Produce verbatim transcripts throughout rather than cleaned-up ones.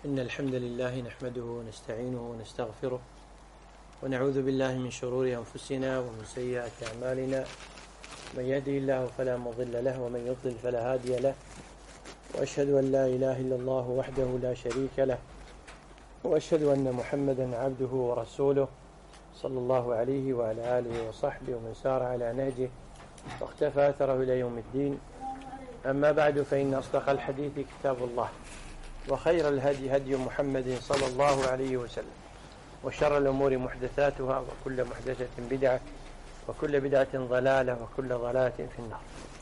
إن الحمد لله نحمده ونستعينه ونستغفره ونعوذ بالله من شرور أنفسنا ومن سيئات أعمالنا. من يهده الله فلا مضل له ومن يضلل فلا هادي له، وأشهد أن لا إله إلا الله وحده لا شريك له، وأشهد أن محمدا عبده ورسوله صلى الله عليه وعلى آله وصحبه ومن سار على نهجه واقتفى أثره إلى يوم الدين. أما بعد، فإن أصدق الحديث كتاب الله، وخير الهدي هدي محمد صلى الله عليه وسلم، وشر الأمور محدثاتها، وكل محدثة بدعة، وكل بدعة ضلالة، وكل ضلالة في النار.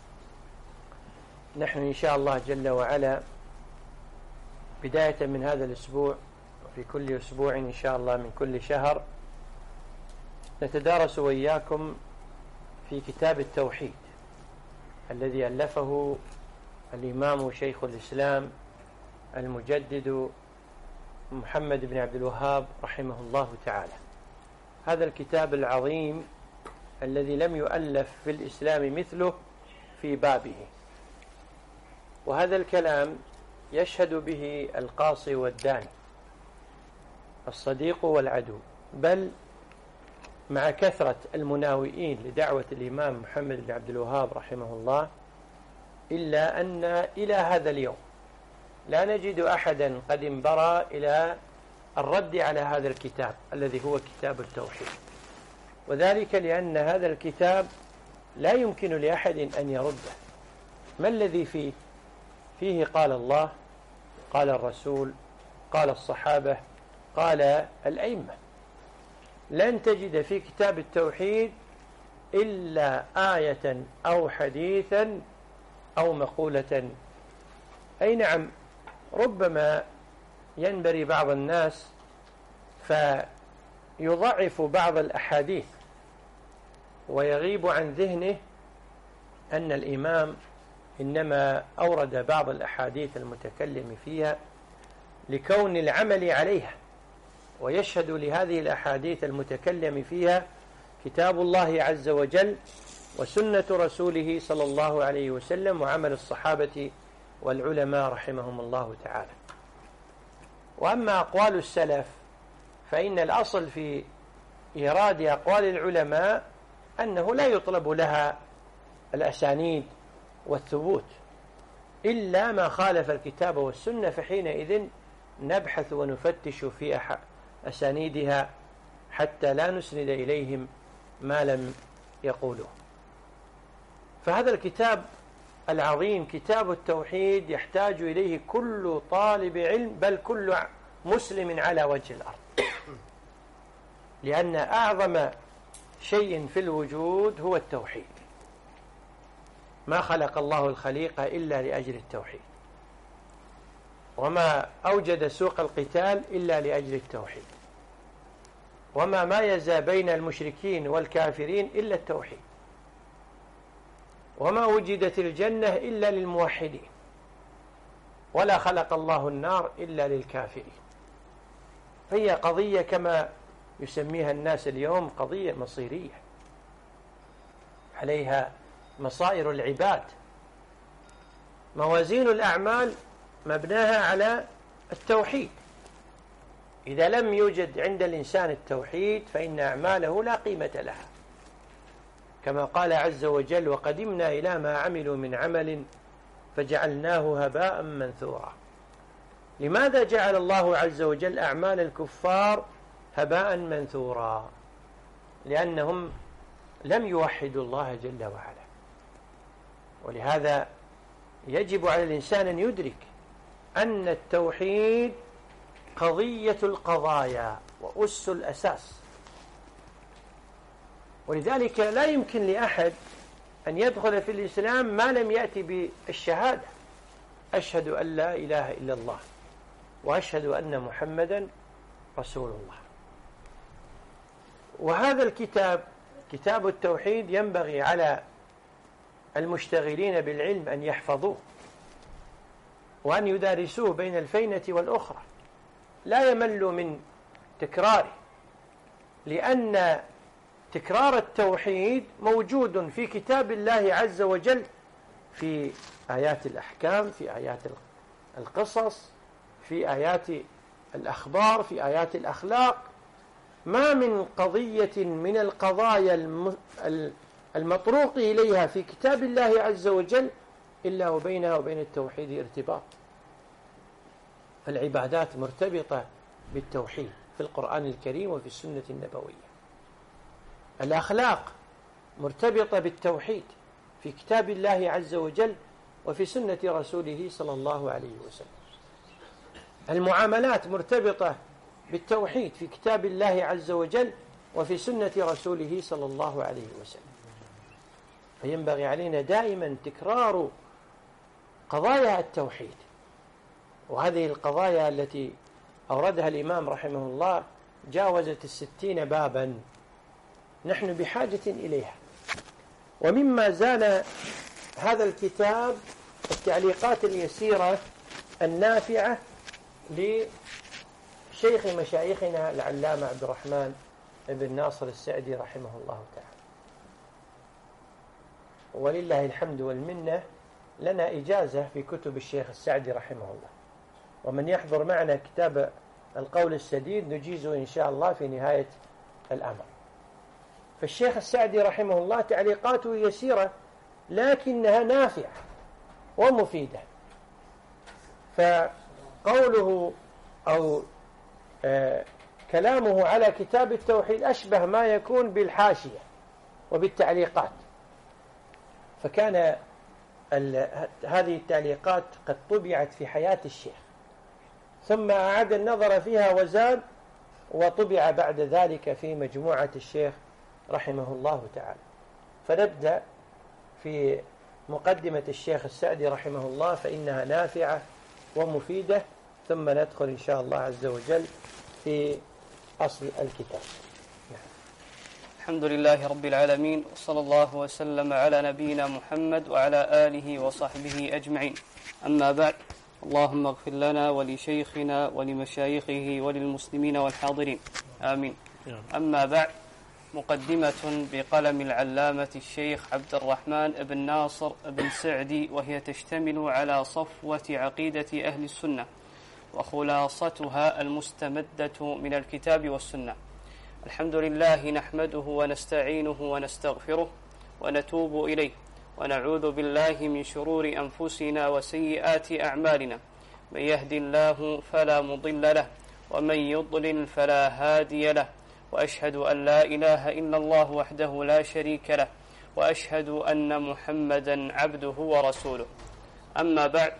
نحن إن شاء الله جل وعلا بداية من هذا الأسبوع، وفي كل أسبوع إن شاء الله من كل شهر، نتدارس وإياكم في كتاب التوحيد الذي ألفه الإمام شيخ الإسلام المجدد محمد بن عبد الوهاب رحمه الله تعالى. هذا الكتاب العظيم الذي لم يؤلف في الإسلام مثله في بابه، وهذا الكلام يشهد به القاصي والداني، الصديق والعدو، بل مع كثرة المناوئين لدعوة الإمام محمد بن عبد الوهاب رحمه الله، إلا أن إلى هذا اليوم لا نجد أحدا قد انبرى إلى الرد على هذا الكتاب الذي هو كتاب التوحيد، وذلك لأن هذا الكتاب لا يمكن لأحد أن يرده. ما الذي فيه؟ فيه قال الله، قال الرسول، قال الصحابة، قال الأئمة. لن تجد في كتاب التوحيد إلا آية أو حديثا أو مقولة. أي نعم، ربما ينبري بعض الناس فيضعف بعض الأحاديث ويغيب عن ذهنه أن الإمام إنما أورد بعض الأحاديث المتكلم فيها لكون العمل عليها، ويشهد لهذه الأحاديث المتكلم فيها كتاب الله عز وجل وسنة رسوله صلى الله عليه وسلم وعمل الصحابة والعلماء رحمهم الله تعالى. وأما أقوال السلف فإن الأصل في إيراد أقوال العلماء أنه لا يطلب لها الأسانيد والثبوت إلا ما خالف الكتاب والسنة، فحينئذ نبحث ونفتش في أسانيدها حتى لا نسند إليهم ما لم يقولوه. فهذا الكتاب العظيم كتاب التوحيد يحتاج إليه كل طالب علم، بل كل مسلم على وجه الأرض، لأن أعظم شيء في الوجود هو التوحيد. ما خلق الله الخليقة إلا لأجل التوحيد، وما أوجد سوق القتال إلا لأجل التوحيد، وما مايز بين المشركين والكافرين إلا التوحيد، وما وجدت الجنة إلا للموحدين، ولا خلق الله النار إلا للكافرين. فهي قضية كما يسميها الناس اليوم قضية مصيرية، عليها مصائر العباد. موازين الأعمال مبناها على التوحيد. إذا لم يوجد عند الإنسان التوحيد فإن أعماله لا قيمة لها، كما قال عز وجل: وقدمنا إلى ما عملوا من عمل فجعلناه هباء منثورا. لماذا جعل الله عز وجل أعمال الكفار هباء منثورا؟ لأنهم لم يوحدوا الله جل وعلا. ولهذا يجب على الإنسان أن يدرك أن التوحيد قضية القضايا وأس الأساس، ولذلك لا يمكن لأحد أن يدخل في الإسلام ما لم يأتي بالشهادة: أشهد أن لا إله إلا الله وأشهد أن محمدا رسول الله. وهذا الكتاب كتاب التوحيد ينبغي على المشتغلين بالعلم أن يحفظوه وأن يدارسوه بين الفينة والأخرى، لا يملوا من تكراره، لأن تكرار التوحيد موجود في كتاب الله عز وجل، في آيات الأحكام، في آيات القصص، في آيات الأخبار، في آيات الأخلاق. ما من قضية من القضايا المطروق إليها في كتاب الله عز وجل إلا وبينها وبين التوحيد ارتباط. فالعبادات مرتبطة بالتوحيد في القرآن الكريم وفي السنة النبوية. الأخلاق مرتبطة بالتوحيد في كتاب الله عز وجل وفي سنة رسوله صلى الله عليه وسلم. المعاملات مرتبطة بالتوحيد في كتاب الله عز وجل وفي سنة رسوله صلى الله عليه وسلم. فينبغي علينا دائما تكرار قضايا التوحيد، وهذه القضايا التي أوردها الإمام رحمه الله جاوزت الستين بابا، نحن بحاجة إليها. ومما زال هذا الكتاب التعليقات اليسيرة النافعة لشيخ مشايخنا العلامة عبد الرحمن بن ناصر السعدي رحمه الله تعالى. ولله الحمد والمنة، لنا إجازة في كتب الشيخ السعدي رحمه الله، ومن يحضر معنا كتاب القول السديد نجيزه إن شاء الله في نهاية الأمر. فالشيخ السعدي رحمه الله تعليقاته يسيرة لكنها نافعة ومفيدة. فقوله أو آه كلامه على كتاب التوحيد أشبه ما يكون بالحاشية وبالتعليقات. فكان هذه التعليقات قد طبعت في حياة الشيخ، ثم أعاد النظر فيها وزاد، وطبع بعد ذلك في مجموعة الشيخ رحمه الله تعالى. فنبدأ في مقدمة الشيخ السعدي رحمه الله، فإنها نافعة ومفيدة، ثم ندخل إن شاء الله عز وجل في أصل الكتاب. الحمد لله رب العالمين، وصلى الله وسلم على نبينا محمد وعلى آله وصحبه أجمعين. أما بعد، اللهم اغفر لنا ولشيخنا ولمشايخه وللمسلمين والحاضرين، آمين. أما بعد، مقدمة بقلم العلامة الشيخ عبد الرحمن بن ناصر بن سعدي، وهي تشتمل على صفوة عقيدة أهل السنة وخلاصتها المستمدة من الكتاب والسنة. الحمد لله نحمده ونستعينه ونستغفره ونتوب إليه، ونعوذ بالله من شرور أنفسنا وسيئات أعمالنا. من يهد الله فلا مضل له، ومن يضلل فلا هادي له، وأشهد أن لا إله إلا الله وحده لا شريك له، وأشهد أن محمدا عبده ورسوله. أما بعد،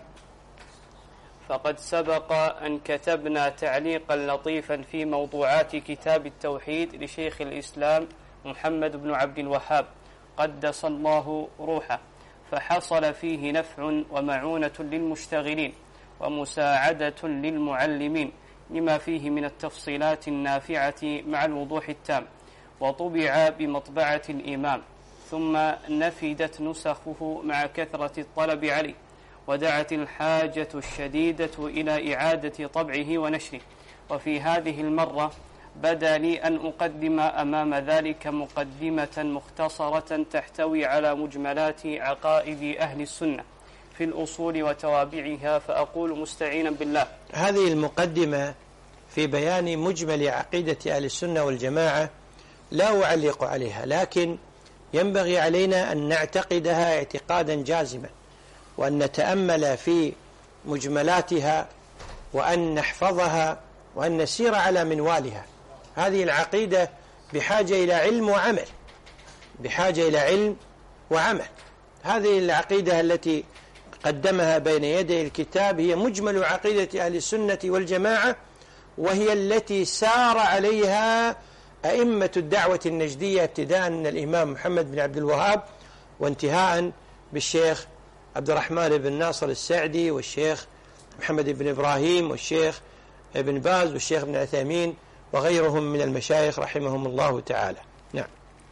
فقد سبق أن كتبنا تعليقا لطيفا في موضوعات كتاب التوحيد لشيخ الإسلام محمد بن عبد الوهاب قدس الله روحه، فحصل فيه نفع ومعونة للمشتغلين ومساعدة للمعلمين لما فيه من التفصيلات النافعة مع الوضوح التام، وطبع بمطبعة الإمام، ثم نفدت نسخه مع كثرة الطلب عليه، ودعت الحاجة الشديدة إلى إعادة طبعه ونشره. وفي هذه المرة بدا لي أن أقدم أمام ذلك مقدمة مختصرة تحتوي على مجملات عقائد أهل السنة في الأصول وتوابعها، فأقول مستعينا بالله. هذه المقدمة في بيان مجمل عقيدة أهل السنة والجماعة لا أعلق عليها، لكن ينبغي علينا أن نعتقدها اعتقادا جازما، وأن نتأمل في مجملاتها، وأن نحفظها، وأن نسير على منوالها. هذه العقيدة بحاجة إلى علم وعمل، بحاجة إلى علم وعمل. هذه العقيدة التي قدمها بين يدي الكتاب هي مجمل عقيدة أهل السنة والجماعة، وهي التي سار عليها أئمة الدعوة النجدية، ابتداء من الإمام محمد بن عبد الوهاب، وانتهاء بالشيخ عبد الرحمن بن ناصر السعدي، والشيخ محمد بن إبراهيم، والشيخ ابن باز، والشيخ ابن عثيمين، وغيرهم من المشايخ رحمهم الله تعالى. نعم.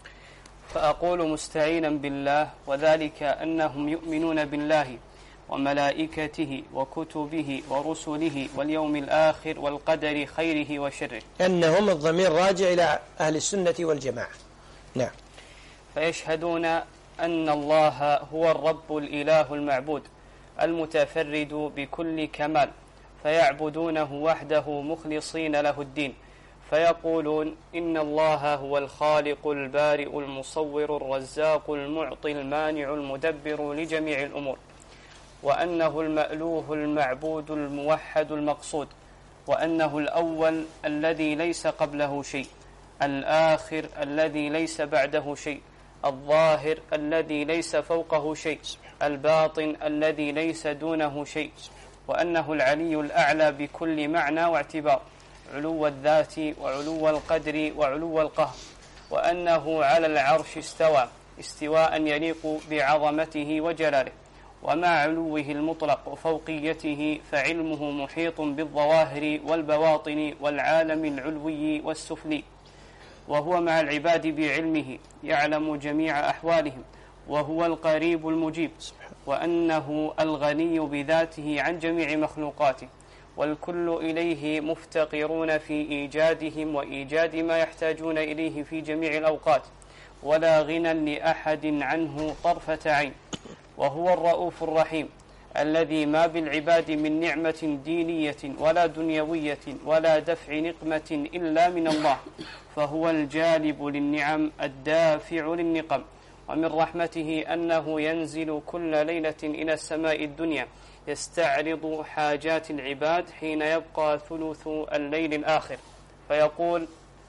فأقول مستعينا بالله، وذلك أنهم يؤمنون بالله وملائكته وكتبه ورسله واليوم الآخر والقدر خيره وشره. أنهم الضمير راجع إلى أهل السنة والجماعة. نعم. فيشهدون أن الله هو الرب الإله المعبود المتفرد بكل كمال، فيعبدونه وحده مخلصين له الدين، فيقولون إن الله هو الخالق البارئ المصور الرزاق المعطي المانع المدبر لجميع الأمور، وأنه المألوه المعبود الموحد المقصود، وأنه الأول الذي ليس قبله شيء، الآخر الذي ليس بعده شيء، الظاهر الذي ليس فوقه شيء، الباطن الذي ليس دونه شيء، وأنه العلي الأعلى بكل معنى واعتبار، علو الذات وعلو القدر وعلو القهر، وأنه على العرش استوى استواء يليق بعظمته وجلاله، ومع علوه المطلق وفوقيته فعلمه محيط بالظواهر والبواطن والعالم العلوي والسفلي، وهو مع العباد بعلمه يعلم جميع أحوالهم، وهو القريب المجيب، وأنه الغني بذاته عن جميع مخلوقاته، والكل إليه مفتقرون في إيجادهم وإيجاد ما يحتاجون إليه في جميع الأوقات، ولا غنى لأحد عنه طرفة عين، وهو الرؤوف الرحيم الذي ما بالعباد من نعمة دينية ولا دنيوية ولا دفع نقمة إلا من الله، فهو الجالب للنعم الدافع للنقم. ومن رحمته أنه ينزل كل ليلة إلى السماء الدنيا يستعرض حاجات العباد حين يبقى ثلث الليل الآخر، فيقول: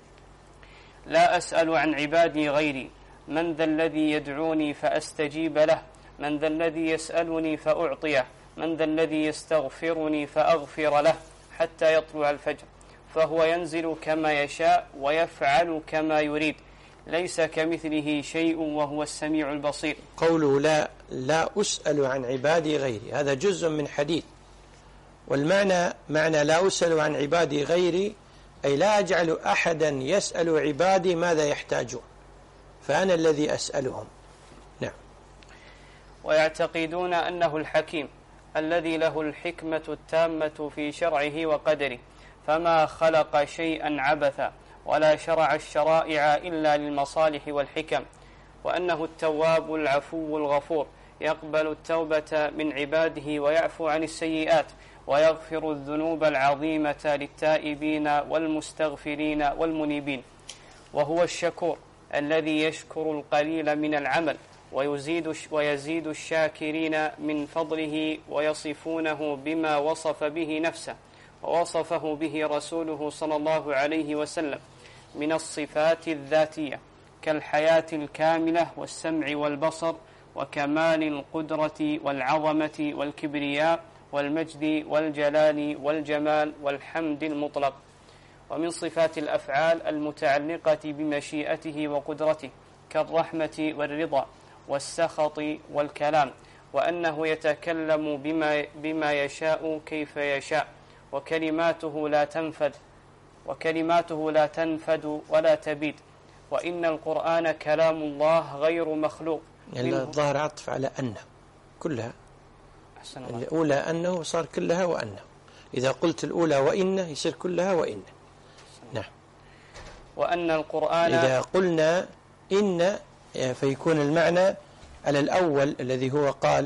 لا أسأل عن عبادي غيري، من ذا الذي يدعوني فأستجيب له، من ذا الذي يسألني فأعطيه، من ذا الذي يستغفرني فأغفر له، حتى يطلع الفجر، فهو ينزل كما يشاء ويفعل كما يريد، ليس كمثله شيء وهو السميع البصير. قوله لا لا أسأل عن عبادي غيري، هذا جزء من حديث، والمعنى معنى لا أسأل عن عبادي غيري أي لا أجعل أحدا يسأل عبادي ماذا يحتاجون، فأنا الذي أسألهم. نعم. ويعتقدون أنه الحكيم الذي له الحكمة التامة في شرعه وقدره، فما خلق شيئا عبثا ولا شرع الشرائع إلا للمصالح والحكم، وأنه التواب العفو الغفور يقبل التوبة من عباده ويعفو عن السيئات ويغفر الذنوب العظيمة للتائبين والمستغفرين والمنيبين، وهو الشكور الذي يشكر القليل من العمل ويزيد ويزيد الشاكرين من فضله، ويصفونه بما وصف به نفسه ووصفه به رسوله صلى الله عليه وسلم من الصفات الذاتية كالحياة الكاملة والسمع والبصر وكمال القدرة والعظمة والكبرياء والمجد والجلال والجمال والحمد المطلق، ومن صفات الأفعال المتعلقة بمشيئته وقدرته كالرحمة والرضا والسخط والكلام، وأنه يتكلم بما, بما يشاء كيف يشاء، وكلماته لا تنفد وكلماته لا تنفد ولا تبيد، وإن القرآن كلام الله غير مخلوق. يعني الظاهر عطف على أنه كلها، الأولى أنه صار كلها وأنه، إذا قلت الأولى وإنه يصير كلها وإنه. نعم. وأن القرآن إذا قلنا إن فيكون المعنى على الأول الذي هو قال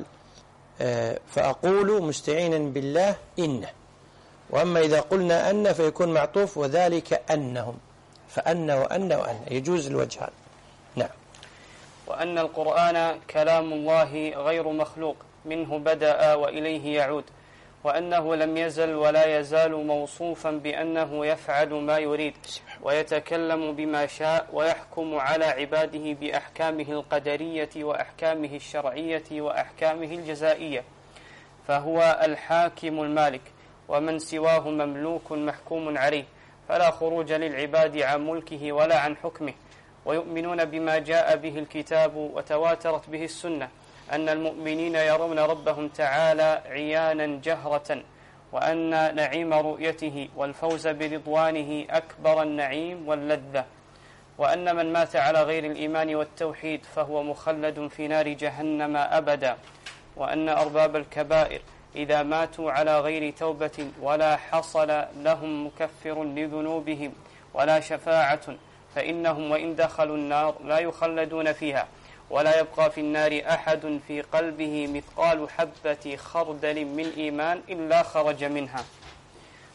فأقول مستعينا بالله إنه، وأما إذا قلنا أن فيكون معطوف وذلك أنهم، فأن وأن وأن يجوز الوجهان. نعم. وأن القرآن كلام الله غير مخلوق منه بدأ وإليه يعود، وأنه لم يزل ولا يزال موصوفا بأنه يفعل ما يريد ويتكلم بما شاء ويحكم على عباده بأحكامه القدرية وأحكامه الشرعية وأحكامه الجزائية، فهو الحاكم المالك، ومن سواه مملوك محكوم عليه، فلا خروج للعباد عن ملكه ولا عن حكمه. ويؤمنون بما جاء به الكتاب وتواترت به السنة أن المؤمنين يرون ربهم تعالى عيانا جهرة، وأن نعيم رؤيته والفوز برضوانه أكبر النعيم واللذة، وأن من مات على غير الإيمان والتوحيد فهو مخلد في نار جهنم أبدا، وأن أرباب الكبائر إذا ماتوا على غير توبة ولا حصل لهم مكفر لذنوبهم ولا شفاعة فإنهم وإن دخلوا النار لا يخلدون فيها، ولا يبقى في النار أحد في قلبه مثقال حبة خردل من إيمان إلا خرج منها.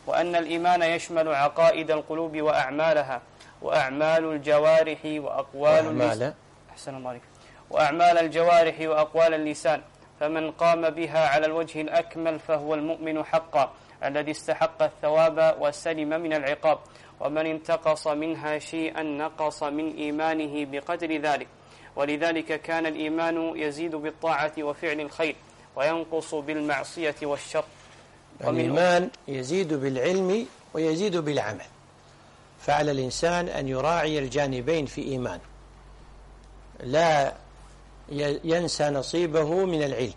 وأن الإيمان يشمل عقائد القلوب وأعمالها وأعمال الجوارح وأقوال اللسان أحسن الله عليك وأعمال الجوارح وأقوال اللسان، فمن قام بها على الوجه الأكمل فهو المؤمن حقا الذي استحق الثواب وسلم من العقاب، ومن انتقص منها شيئا نقص من إيمانه بقدر ذلك. ولذلك كان الإيمان يزيد بالطاعة وفعل الخير وينقص بالمعصية والشر. الإيمان يزيد بالعلم ويزيد بالعمل، فعلى الإنسان أن يراعي الجانبين في إيمان، لا ينسى نصيبه من العلم،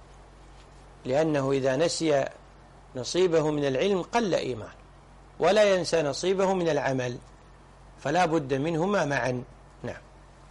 لأنه إذا نسي نصيبه من العلم قل إيمان، ولا ينسى نصيبه من العمل، فلا بد منهما معا. نعم.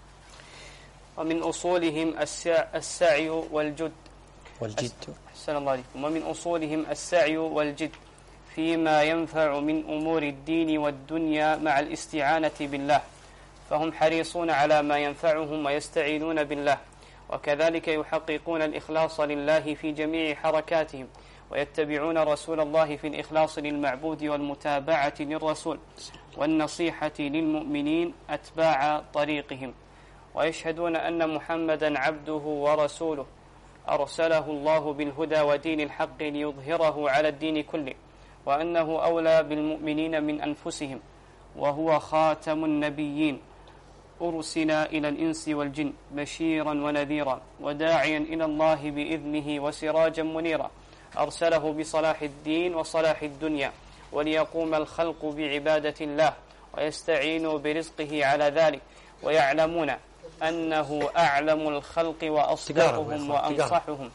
ومن أصولهم السعي والجد والجد أحسن الله عليكم. ومن أصولهم السعي والجد فيما ينفع من أمور الدين والدنيا مع الاستعانة بالله، فهم حريصون على ما ينفعهم ويستعينون بالله، وكذلك يحققون الإخلاص لله في جميع حركاتهم، ويتبعون رسول الله في الإخلاص للمعبود والمتابعة للرسول والنصيحة للمؤمنين أتباع طريقهم، ويشهدون أن محمدا عبده ورسوله أرسله الله بالهدى ودين الحق ليظهره على الدين كله، وأنه أولى بالمؤمنين من أنفسهم، وهو خاتم النبيين أرسل إلى الإنس والجن بشيرا ونذيرا وداعيا إلى الله بإذنه وسراجا منيرا، أرسله بصلاح الدين وصلاح الدنيا وليقوم الخلق بعبادة الله ويستعينوا برزقه على ذلك، ويعلمون أنه أعلم الخلق وأصدقهم وأنصحهم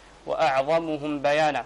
وأعظمهم بيانا،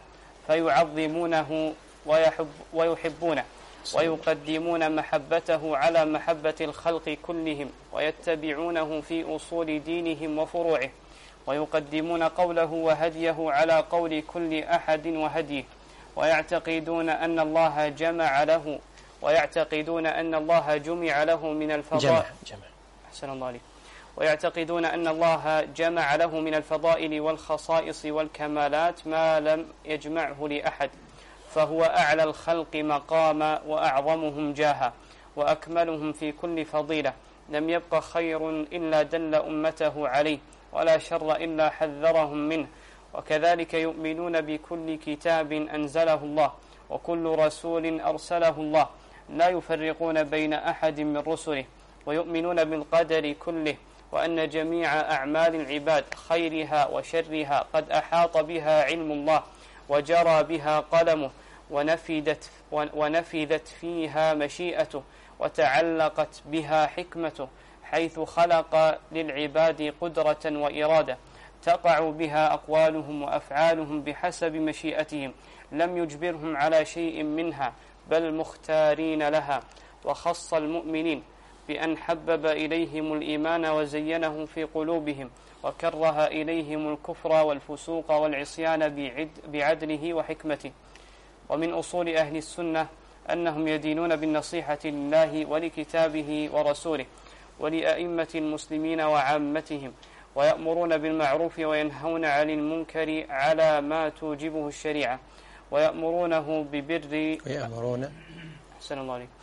فيعظمونه ويحب ويحبونه ويقدمون محبته على محبة الخلق كلهم، ويتبعونه في أصول دينهم وفروعه، ويقدمون قوله وهديه على قول كل أحد وهديه، ويعتقدون أن الله جمع له ويعتقدون أن الله جمع له من الفضائل جمع جمع أحسن الله عليك ويعتقدون أن الله جمع له من الفضائل والخصائص والكمالات ما لم يجمعه لأحد، فهو أعلى الخلق مقاما وأعظمهم جاها وأكملهم في كل فضيلة، لم يبق خير إلا دل أمته عليه، ولا شر إلا حذرهم منه. وكذلك يؤمنون بكل كتاب أنزله الله وكل رسول أرسله الله، لا يفرقون بين أحد من رسله، ويؤمنون بالقدر كله، وأن جميع أعمال العباد خيرها وشرها قد أحاط بها علم الله وجرى بها قلمه، ونفذت, ونفذت فيها مشيئته، وتعلقت بها حكمته، حيث خلق للعباد قدرة وإرادة تقع بها أقوالهم وأفعالهم بحسب مشيئتهم، لم يجبرهم على شيء منها بل مختارين لها. وخص المؤمنين بأن حبب إليهم الإيمان وزينه في قلوبهم، وكره إليهم الكفر والفسوق والعصيان بعدله وحكمته. ومن أصول أهل السنة أنهم يدينون بالنصيحة لله ولكتابه ورسوله ولأئمة المسلمين وعامتهم، ويأمرون بالمعروف وينهون عن المنكر على ما توجبه الشريعة، ويأمرونه ببر ويأمرون أحسن الله عليك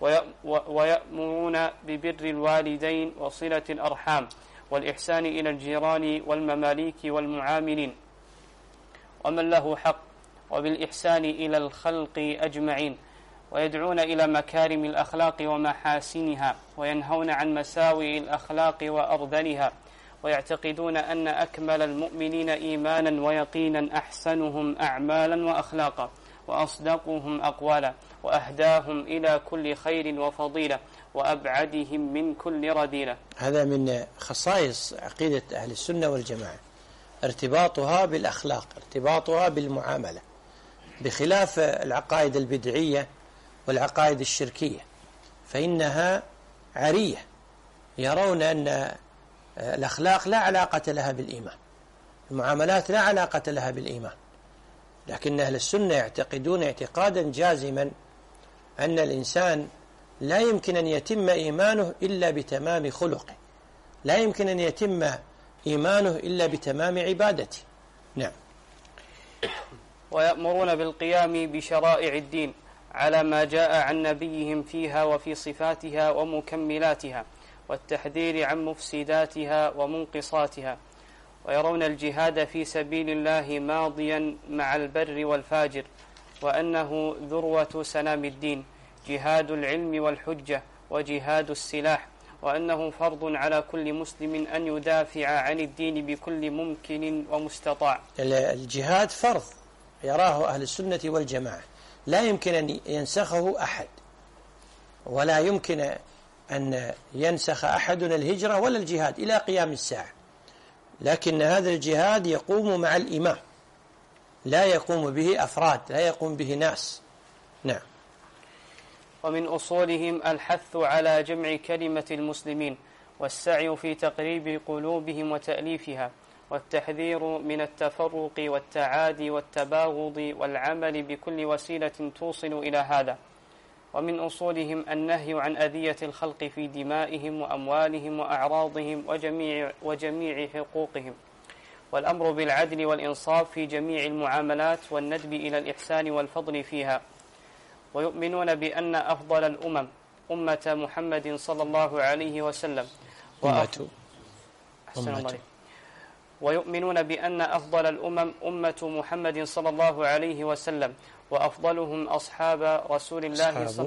ويأمرون ببر الوالدين وصلة الأرحام والإحسان إلى الجيران والمماليك والمعاملين ومن له حق، وبالإحسان إلى الخلق أجمعين، ويدعون إلى مكارم الأخلاق ومحاسنها، وينهون عن مساوئ الأخلاق وأرذلها، ويعتقدون أن أكمل المؤمنين إيمانا ويقينا أحسنهم أعمالا وأخلاقا، وأصدقهم أقوالا، وأهداهم إلى كل خير وفضيلة، وأبعدهم من كل رذيلة. هذا من خصائص عقيدة أهل السنة والجماعة، ارتباطها بالأخلاق، ارتباطها بالمعاملة، بخلاف العقائد البدعية والعقائد الشركية، فإنها عارية، يرون أن الأخلاق لا علاقة لها بالإيمان، المعاملات لا علاقة لها بالإيمان، لكن أهل السنة يعتقدون اعتقادا جازما أن الإنسان لا يمكن أن يتم إيمانه إلا بتمام خلقه، لا يمكن أن يتم إيمانه إلا بتمام عبادته. نعم. ويأمرون بالقيام بشرائع الدين على ما جاء عن نبيهم فيها وفي صفاتها ومكملاتها، والتحذير عن مفسداتها ومنقصاتها، ويرون الجهاد في سبيل الله ماضيا مع البر والفاجر، وأنه ذروة سنام الدين، جهاد العلم والحجة وجهاد السلاح، وأنه فرض على كل مسلم أن يدافع عن الدين بكل ممكن ومستطاع. الجهاد فرض يراه أهل السنة والجماعة، لا يمكن أن ينسخه أحد، ولا يمكن أن ينسخ أحد الهجرة ولا الجهاد إلى قيام الساعة، لكن هذا الجهاد يقوم مع الإمام، لا يقوم به أفراد، لا يقوم به ناس. نعم. ومن أصولهم الحث على جمع كلمة المسلمين والسعي في تقريب قلوبهم وتأليفها، والتحذير من التفرق والتعادي والتباغض، والعمل بكل وسيلة توصل إلى هذا. ومن أصولهم النهي عن أذية الخلق في دمائهم وأموالهم وأعراضهم وجميع, وجميع حقوقهم، والأمر بالعدل والإنصاف في جميع المعاملات، والندب إلى الإحسان والفضل فيها. ويؤمنون بأن أفضل الأمم أمة محمد صلى الله عليه وسلم أمة أمة ويؤمنون بأن أفضل الأمم أمة محمد صلى الله عليه وسلم، وأفضلهم أصحاب رسول الله صلى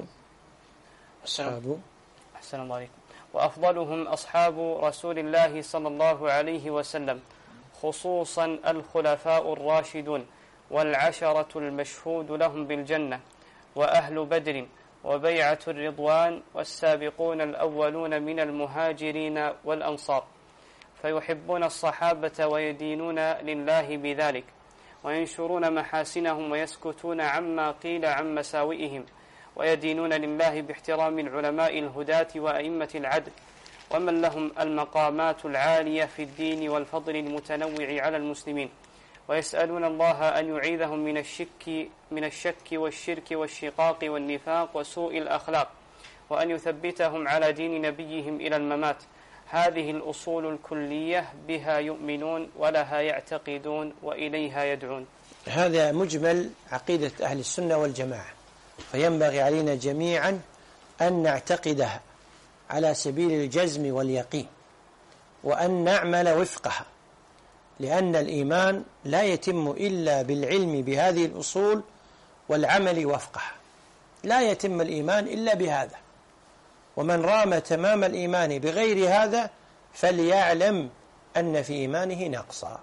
أصحاب أحسن الله عليكم وأفضلهم أصحاب رسول الله صلى الله عليه وسلم، خصوصا الخلفاء الراشدون والعشرة المشهود لهم بالجنة، وأهل بدر وبيعة الرضوان، والسابقون الأولون من المهاجرين والأنصار، فيحبون الصحابة ويدينون لله بذلك، وينشرون محاسنهم ويسكتون عما قيل عن مساوئهم، ويدينون لله باحترام العلماء الهداة وأئمة العدل، ومن لهم المقامات العالية في الدين والفضل المتنوع على المسلمين، ويسألون الله أن يعيذهم من الشك من الشك والشرك والشقاق والنفاق وسوء الأخلاق، وأن يثبتهم على دين نبيهم إلى الممات. هذه الأصول الكلية بها يؤمنون ولها يعتقدون وإليها يدعون. هذا مجمل عقيدة أهل السنة والجماعة، فينبغي علينا جميعا أن نعتقدها على سبيل الجزم واليقين، وأن نعمل وفقها، لأن الإيمان لا يتم إلا بالعلم بهذه الأصول والعمل وفقها، لا يتم الإيمان إلا بهذا. ومن رام تمام الإيمان بغير هذا فليعلم أن في إيمانه نقصا.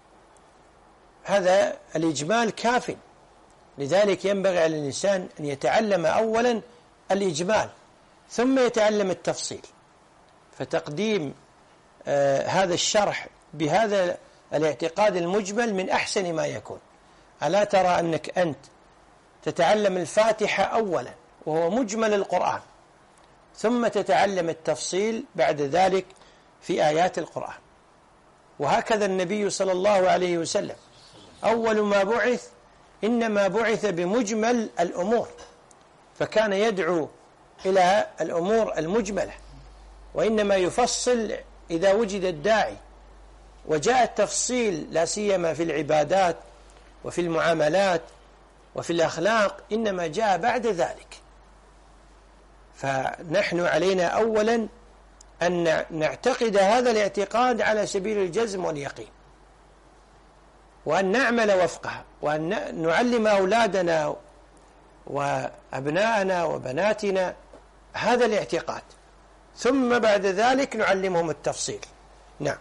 هذا الإجمال كاف، لذلك ينبغي على الإنسان أن يتعلم أولا الإجمال ثم يتعلم التفصيل. فتقديم آه هذا الشرح بهذا الاعتقاد المجمل من أحسن ما يكون. ألا ترى أنك أنت تتعلم الفاتحة أولا وهو مجمل القرآن، ثم تتعلم التفصيل بعد ذلك في آيات القرآن. وهكذا النبي صلى الله عليه وسلم أول ما بعث إنما بعث بمجمل الأمور، فكان يدعو إلى الأمور المجملة، وإنما يفصل إذا وجد الداعي. وجاء التفصيل لا سيما في العبادات وفي المعاملات وفي الأخلاق إنما جاء بعد ذلك. فنحن علينا أولا أن نعتقد هذا الاعتقاد على سبيل الجزم واليقين، وأن نعمل وفقها، وأن نعلم أولادنا وأبناءنا وبناتنا هذا الاعتقاد، ثم بعد ذلك نعلمهم التفصيل. نعم.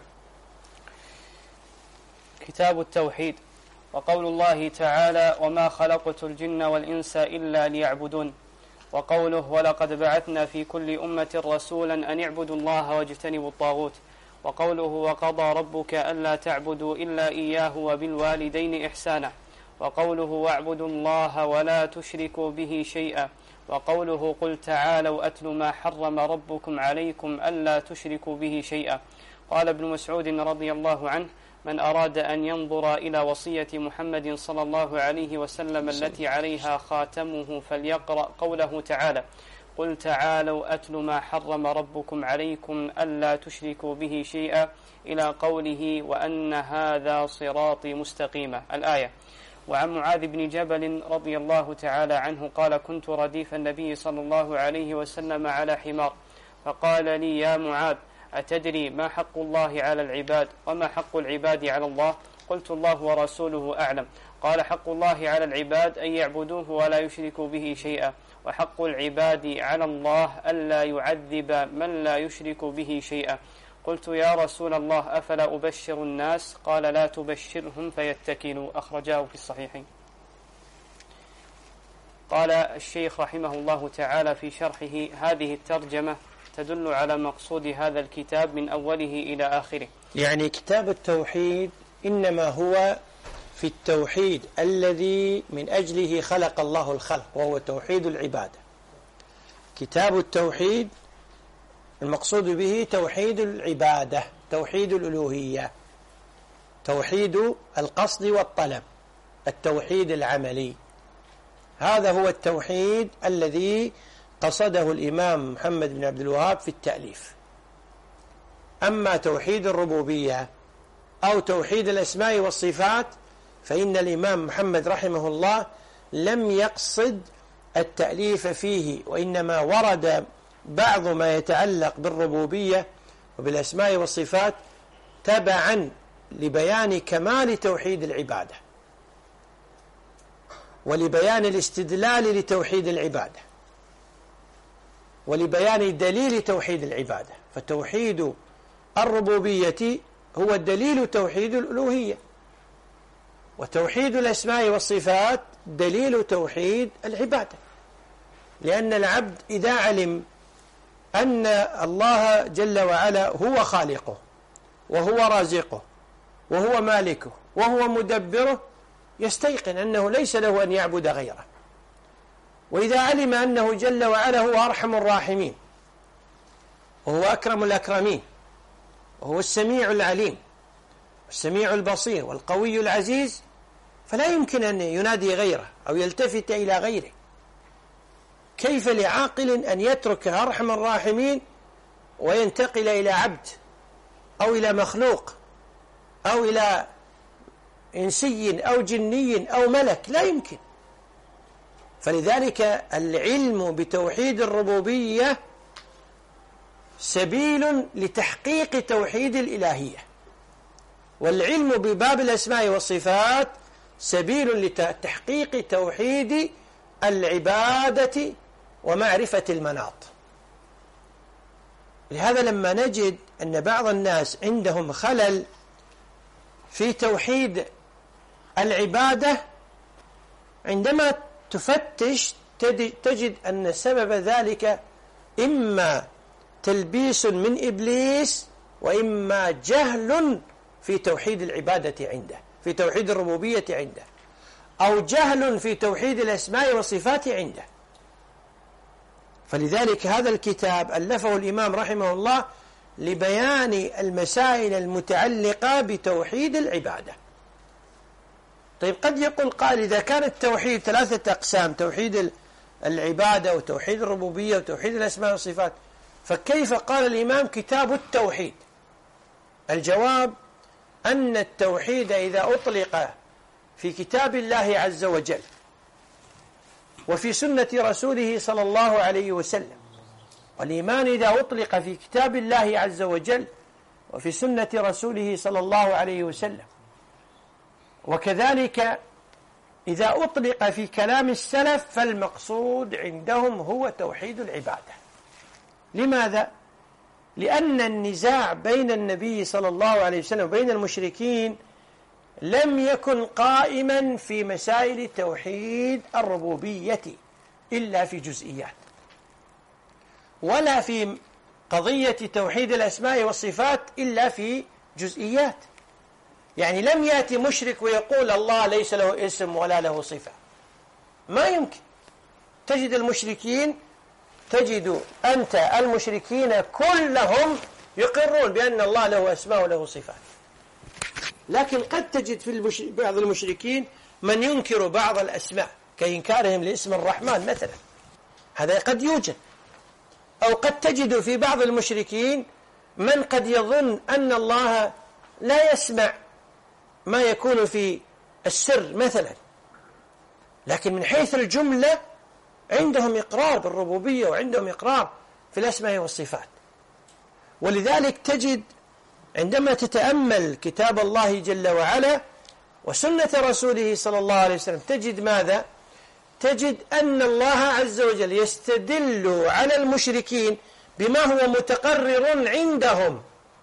كتاب التوحيد. وقول الله تعالى: وما خلقت الجن والإنس إلا ليعبدون. وقوله: ولقد بعثنا في كل أمة رسولا أن اعبدوا الله واجتنبوا الطاغوت. وقوله: وقضى ربك ألا تعبدوا إلا إياه وبالوالدين إحسانا. وقوله: واعبدوا الله ولا تشركوا به شيئا. وقوله: قل تعالوا أتل ما حرم ربكم عليكم ألا تشركوا به شيئا. قال ابن مسعود رضي الله عنه: من أراد أن ينظر إلى وصية محمد صلى الله عليه وسلم التي عليها خاتمه فليقرأ قوله تعالى: قل تعالوا أتل ما حرم ربكم عليكم ألا تشركوا به شيئا إلى قوله وأن هذا صراطي مستقيما الآية. وعن معاذ بن جبل رضي الله تعالى عنه قال كنت رديف النبي صلى الله عليه وسلم على حمار فقال لي يا معاذ أتدري ما حق الله على العباد وما حق العباد على الله؟ قلت الله ورسوله أعلم. قال حق الله على العباد أن يعبدوه ولا يشركوا به شيئا وحق العباد على الله ألا يعذب من لا يشرك به شيئا. قلت يا رسول الله أفلا أبشر الناس؟ قال لا تبشرهم فيتكلوا. أخرجاه في الصحيحين. قال الشيخ رحمه الله تعالى في شرحه هذه الترجمة تدل على مقصود هذا الكتاب من أوله إلى آخره. يعني كتاب التوحيد إنما هو في التوحيد الذي من أجله خلق الله الخلق وهو توحيد العبادة. كتاب التوحيد المقصود به توحيد العبادة، توحيد الألوهية، توحيد القصد والطلب، التوحيد العملي. هذا هو التوحيد الذي قصده الإمام محمد بن عبد الوهاب في التأليف. أما توحيد الربوبية أو توحيد الأسماء والصفات فإن الإمام محمد رحمه الله لم يقصد التأليف فيه، وإنما ورد بعض ما يتعلق بالربوبية وبالأسماء والصفات تبعا لبيان كمال توحيد العبادة ولبيان الاستدلال لتوحيد العبادة ولبيان دليل توحيد العبادة. فتوحيد الربوبية هو دليل توحيد الألوهية، وتوحيد الأسماء والصفات دليل توحيد العبادة. لأن العبد إذا علم أن الله جل وعلا هو خالقه وهو رازقه وهو مالكه وهو مدبره يستيقن أنه ليس له أن يعبد غيره. وإذا علم أنه جل وعلا هو أرحم الراحمين وهو أكرم الأكرمين وهو السميع العليم والسميع البصير والقوي العزيز فلا يمكن أن ينادي غيره أو يلتفت إلى غيره. كيف لعاقل أن يترك أرحم الراحمين وينتقل إلى عبد أو إلى مخلوق أو إلى إنسي أو جني أو ملك؟ لا يمكن. فلذلك العلم بتوحيد الربوبية سبيل لتحقيق توحيد الإلهية، والعلم بباب الأسماء والصفات سبيل لتحقيق توحيد العبادة ومعرفة المناط. لهذا لما نجد أن بعض الناس عندهم خلل في توحيد العبادة، عندما تفتش تجد أن سبب ذلك إما تلبيس من إبليس وإما جهل في توحيد العبادة عنده، في توحيد الربوبية عنده، أو جهل في توحيد الأسماء والصفات عنده. فلذلك هذا الكتاب ألفه الإمام رحمه الله لبيان المسائل المتعلقة بتوحيد العبادة. طيب قد يقول قال إذا كان التوحيد ثلاثة أقسام، توحيد العبادة وتوحيد الربوبية وتوحيد الأسماء والصفات، فكيف قال الإمام كتاب التوحيد؟ الجواب أن التوحيد إذا أطلق في كتاب الله عز وجل وفي سنة رسوله صلى الله عليه وسلم، والإيمان إذا أطلق في كتاب الله عز وجل وفي سنة رسوله صلى الله عليه وسلم، وكذلك إذا أطلق في كلام السلف، فالمقصود عندهم هو توحيد العبادة. لماذا؟ لأن النزاع بين النبي صلى الله عليه وسلم وبين المشركين لم يكن قائما في مسائل توحيد الربوبية إلا في جزئيات، ولا في قضية توحيد الأسماء والصفات إلا في جزئيات. يعني لم يأتي مشرك ويقول الله ليس له اسم ولا له صفة، ما يمكن. تجد المشركين تجد أنت المشركين كلهم يقرون بأن الله له أسماء وله صفات، لكن قد تجد في المش... بعض المشركين من ينكر بعض الأسماء كإنكارهم لاسم الرحمن مثلا، هذا قد يوجد. أو قد تجد في بعض المشركين من قد يظن أن الله لا يسمع ما يكون في السر مثلا، لكن من حيث الجملة عندهم إقرار بالربوبية وعندهم إقرار في الأسماء والصفات. ولذلك تجد عندما تتأمل كتاب الله جل وعلا وسنة رسوله صلى الله عليه وسلم تجد ماذا؟ تجد أن الله عز وجل يستدل على المشركين بما هو متقرر عندهم،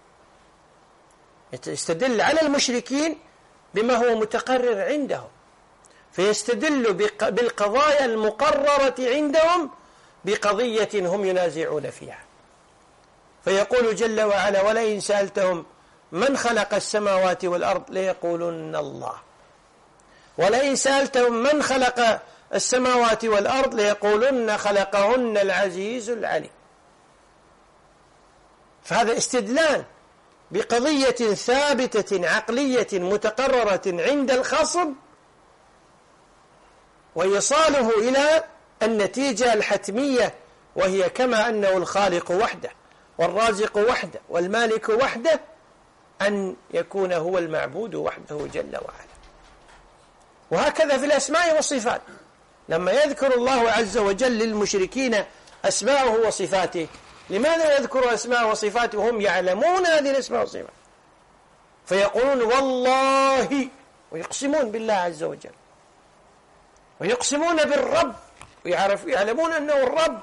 يستدل على المشركين بما هو متقرر عندهم، فيستدل بالقضايا المقررة عندهم بقضية هم ينازعون فيها. فيقول جل وعلا: ولئن سألتهم من خلق السماوات والأرض ليقولن الله. ولئن سألتهم من خلق السماوات والأرض ليقولن خلقهن العزيز العليم. فهذا استدلال بقضية ثابتة عقلية متقررة عند الخصم، وإيصاله إلى النتيجة الحتمية، وهي كما أنه الخالق وحده والرازق وحده والمالك وحده، أن يكون هو المعبود وحده جل وعلا. وهكذا في الأسماء والصفات، لما يذكر الله عز وجل للمشركين أسماءه وصفاته، لماذا يذكر أسماء وصفاته وهم يعلمون هذه الأسماء والصفات؟ فيقولون والله، ويقسمون بالله عز وجل، ويقسمون بالرب، ويعرف يعلمون أنه الرب،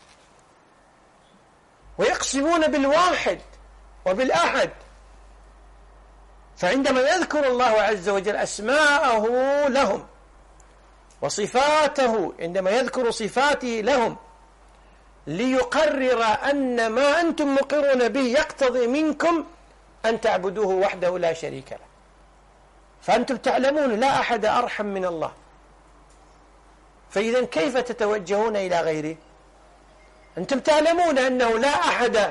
ويقسمون بالواحد وبالأحد. فعندما يذكر الله عز وجل أسماءه لهم وصفاته، عندما يذكر صفاته لهم ليقرر أن ما أنتم مقرون به يقتضي منكم أن تعبدوه وحده لا شريك له. فأنتم تعلمون لا أحد أرحم من الله، فإذا كيف تتوجهون إلى غيره؟ أنتم تعلمون أنه لا أحد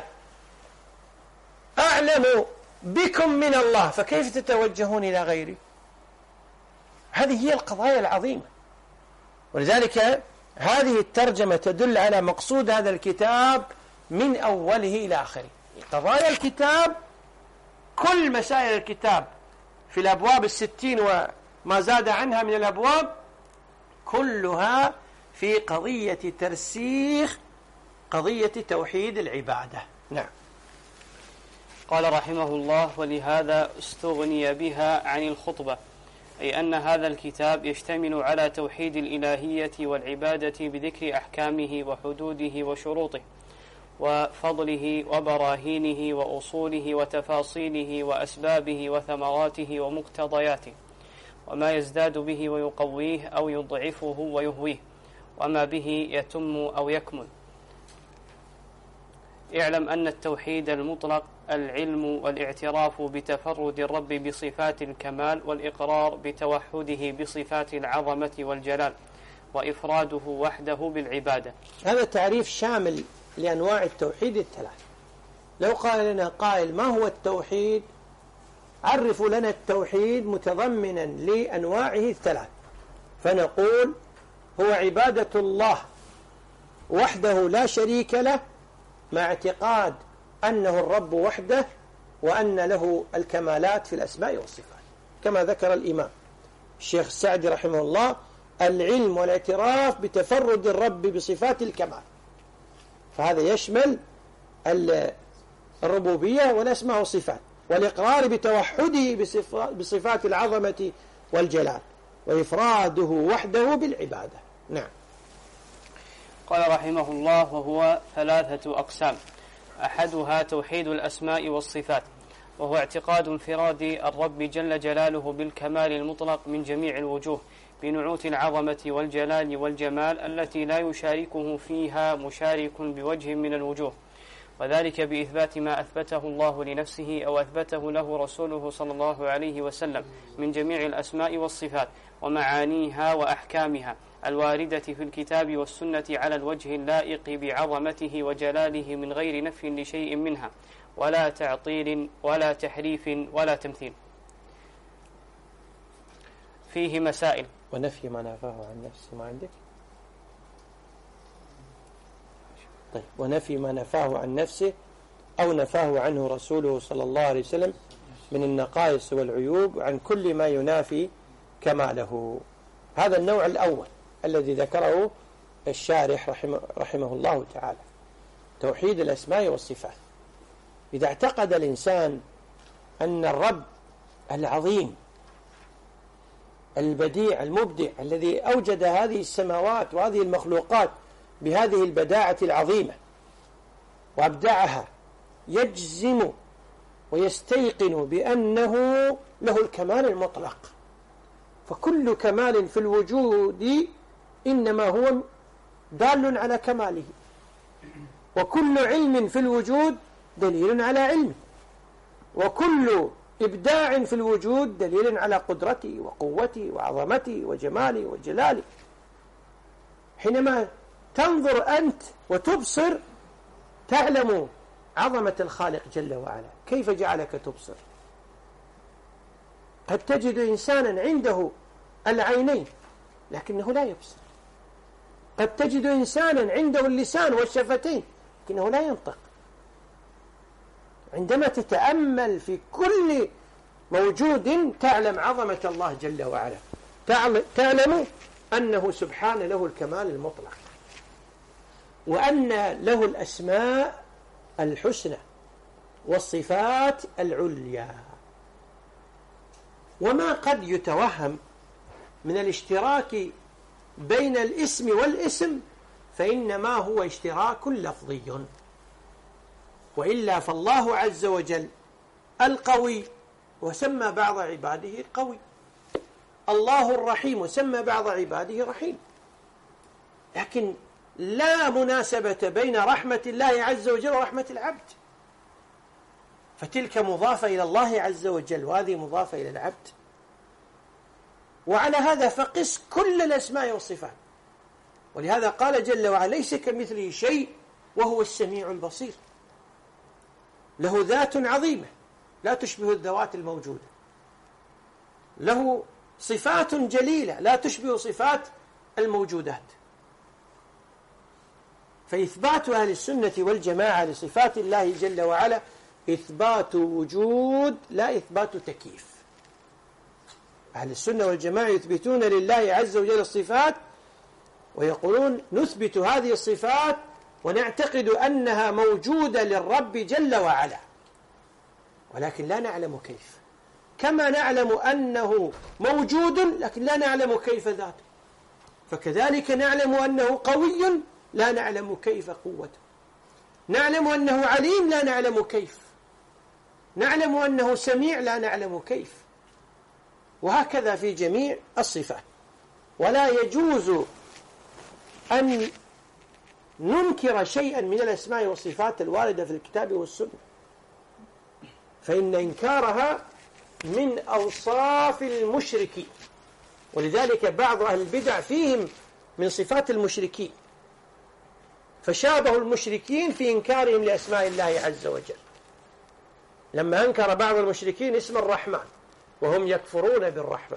أعلم بكم من الله، فكيف تتوجهون إلى غيره؟ هذه هي القضايا العظيمة. ولذلك هذه الترجمة تدل على مقصود هذا الكتاب من أوله إلى آخره. قضايا الكتاب، كل مسائل الكتاب في الأبواب الستين وما زاد عنها من الأبواب، كلها في قضية ترسيخ قضية توحيد العبادة. نعم. قال رحمه الله: ولهذا استغني بها عن الخطبة، أي أن هذا الكتاب يشتمل على توحيد الإلهية والعبادة بذكر أحكامه وحدوده وشروطه وفضله وبراهينه وأصوله وتفاصيله وأسبابه وثمراته ومقتضياته، وما يزداد به ويقويه أو يضعفه ويهويه، وما به يتم أو يكمل. اعلم أن التوحيد المطلق العلم والاعتراف بتفرد الرب بصفات الكمال، والإقرار بتوحده بصفات العظمة والجلال، وإفراده وحده بالعبادة. هذا تعريف شامل لأنواع التوحيد الثلاث. لو قال لنا قائل: ما هو التوحيد؟ عرفوا لنا التوحيد متضمنا لأنواعه الثلاث، فنقول: هو عبادة الله وحده لا شريك له، مع اعتقاد أنه الرب وحده، وأن له الكمالات في الأسماء والصفات، كما ذكر الإمام الشيخ السعدي رحمه الله: العلم والاعتراف بتفرد الرب بصفات الكمال. فهذا يشمل الربوبية والأسماء والصفات، والإقرار بتوحده بصفات العظمة والجلال، وإفراده وحده بالعبادة. نعم. قال رحمه الله: وهو ثلاثة أقسام. أحدها توحيد الأسماء والصفات، وهو اعتقاد انفراد الرب جل جلاله بالكمال المطلق من جميع الوجوه، بنعوت العظمة والجلال والجمال التي لا يشاركه فيها مشارك بوجه من الوجوه، وذلك بإثبات ما أثبته الله لنفسه أو أثبته له رسوله صلى الله عليه وسلم من جميع الأسماء والصفات ومعانيها وأحكامها الواردة في الكتاب والسنة على الوجه اللائق بعظمته وجلاله، من غير نفي لشيء منها، ولا تعطيل ولا تحريف ولا تمثيل. فيه مسائل. ونفي ما نفاه عن نفسه ما عندك؟ طيب ونفي ما نفاه عن نفسه أو نفاه عنه رسوله صلى الله عليه وسلم من النقائص والعيوب عن كل ما ينافي كماله. هذا النوع الأول الذي ذكره الشارح رحمه, رحمه الله تعالى، توحيد الأسماء والصفات. إذا اعتقد الإنسان أن الرب العظيم البديع المبدع الذي أوجد هذه السماوات وهذه المخلوقات بهذه البداعة العظيمة وأبدعها، يجزم ويستيقن بأنه له الكمال المطلق، فكل كمال في الوجود إنما هو دال على كماله، وكل علم في الوجود دليل على علمه، وكل إبداع في الوجود دليل على قدرته وقوته وعظمته وجماله وجلاله. حينما تنظر أنت وتبصر تعلم عظمة الخالق جل وعلا. كيف جعلك تبصر؟ قد تجد إنسانا عنده العينين لكنه لا يبصر، قد تجد إنسانا عنده اللسان والشفتين لكنه لا ينطق. عندما تتأمل في كل موجود تعلم عظمة الله جل وعلا، تعلم أنه سبحانه له الكمال المطلق، وأن له الأسماء الحسنى والصفات العليا. وما قد يتوهم من الاشتراك بين الاسم والاسم فإنما هو اشتراك لفظي، وإلا فالله عز وجل القوي وسمى بعض عباده قوي، الله الرحيم وسمى بعض عباده رحيم، لكن لا مناسبة بين رحمة الله عز وجل ورحمة العبد، فتلك مضافة إلى الله عز وجل وهذه مضافة إلى العبد. وعلى هذا فقس كل الأسماء والصفات، ولهذا قال جل وعلا ليس كمثله شيء وهو السميع البصير، له ذات عظيمة لا تشبه الذوات الموجودة، له صفات جليلة لا تشبه صفات الموجودات. فإثبات أهل السنة والجماعة لصفات الله جل وعلا إثبات وجود لا إثبات تكييف. أهل السنة والجماعة يثبتون لله عز وجل الصفات ويقولون نثبت هذه الصفات ونعتقد أنها موجودة للرب جل وعلا، ولكن لا نعلم كيف، كما نعلم أنه موجود لكن لا نعلم كيف ذاته، فكذلك نعلم أنه قوي لا نعلم كيف قوته، نعلم أنه عليم لا نعلم كيف، نعلم أنه سميع لا نعلم كيف، وهكذا في جميع الصفات. ولا يجوز أن ننكر شيئا من الأسماء والصفات الواردة في الكتاب والسنة، فإن إنكارها من أوصاف المشركين، ولذلك بعض أهل البدع فيهم من صفات المشركين، فشابهوا المشركين في إنكارهم لأسماء الله عز وجل، لما أنكر بعض المشركين اسم الرحمن وهم يكفرون بالرحمن.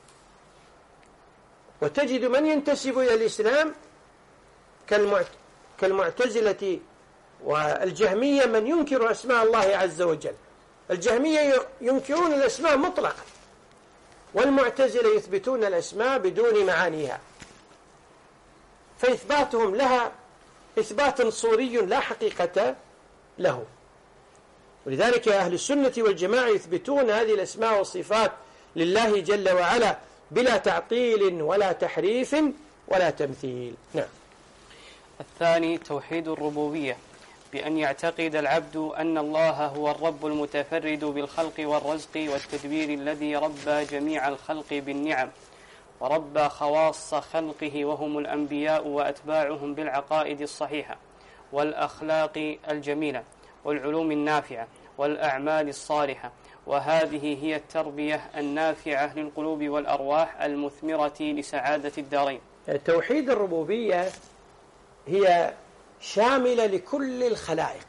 وتجد من ينتسب إلى الإسلام كالمعتزلة والجهمية من ينكر أسماء الله عز وجل. الجهمية ينكرون الأسماء مطلقا، والمعتزلة يثبتون الأسماء بدون معانيها، فإثباتهم لها إثبات صوري لا حقيقة له. ولذلك أهل السنة والجماعة يثبتون هذه الأسماء والصفات لله جل وعلا بلا تعطيل ولا تحريف ولا تمثيل. نعم. الثاني توحيد الربوبية، بأن يعتقد العبد أن الله هو الرب المتفرد بالخلق والرزق والتدبير الذي ربى جميع الخلق بالنعم، وربى خواص خلقه وهم الأنبياء وأتباعهم بالعقائد الصحيحة والأخلاق الجميلة والعلوم النافعة والأعمال الصالحة، وهذه هي التربية النافعة للقلوب والأرواح المثمرة لسعادة الدارين. توحيد الربوبية هي شاملة لكل الخلائق،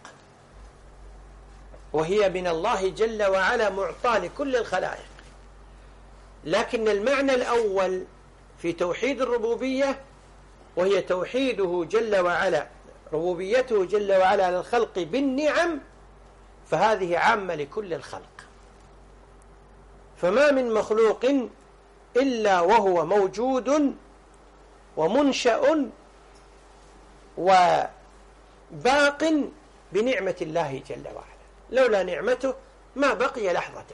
وهي من الله جل وعلا معطى لكل الخلائق، لكن المعنى الأول في توحيد الربوبية وهي توحيده جل وعلا ربوبيته جل وعلا على الخلق بالنعم فهذه عامة لكل الخلق، فما من مخلوق إلا وهو موجود ومنشأ وباق بنعمة الله جل وعلا، لولا نعمته ما بقي لحظة،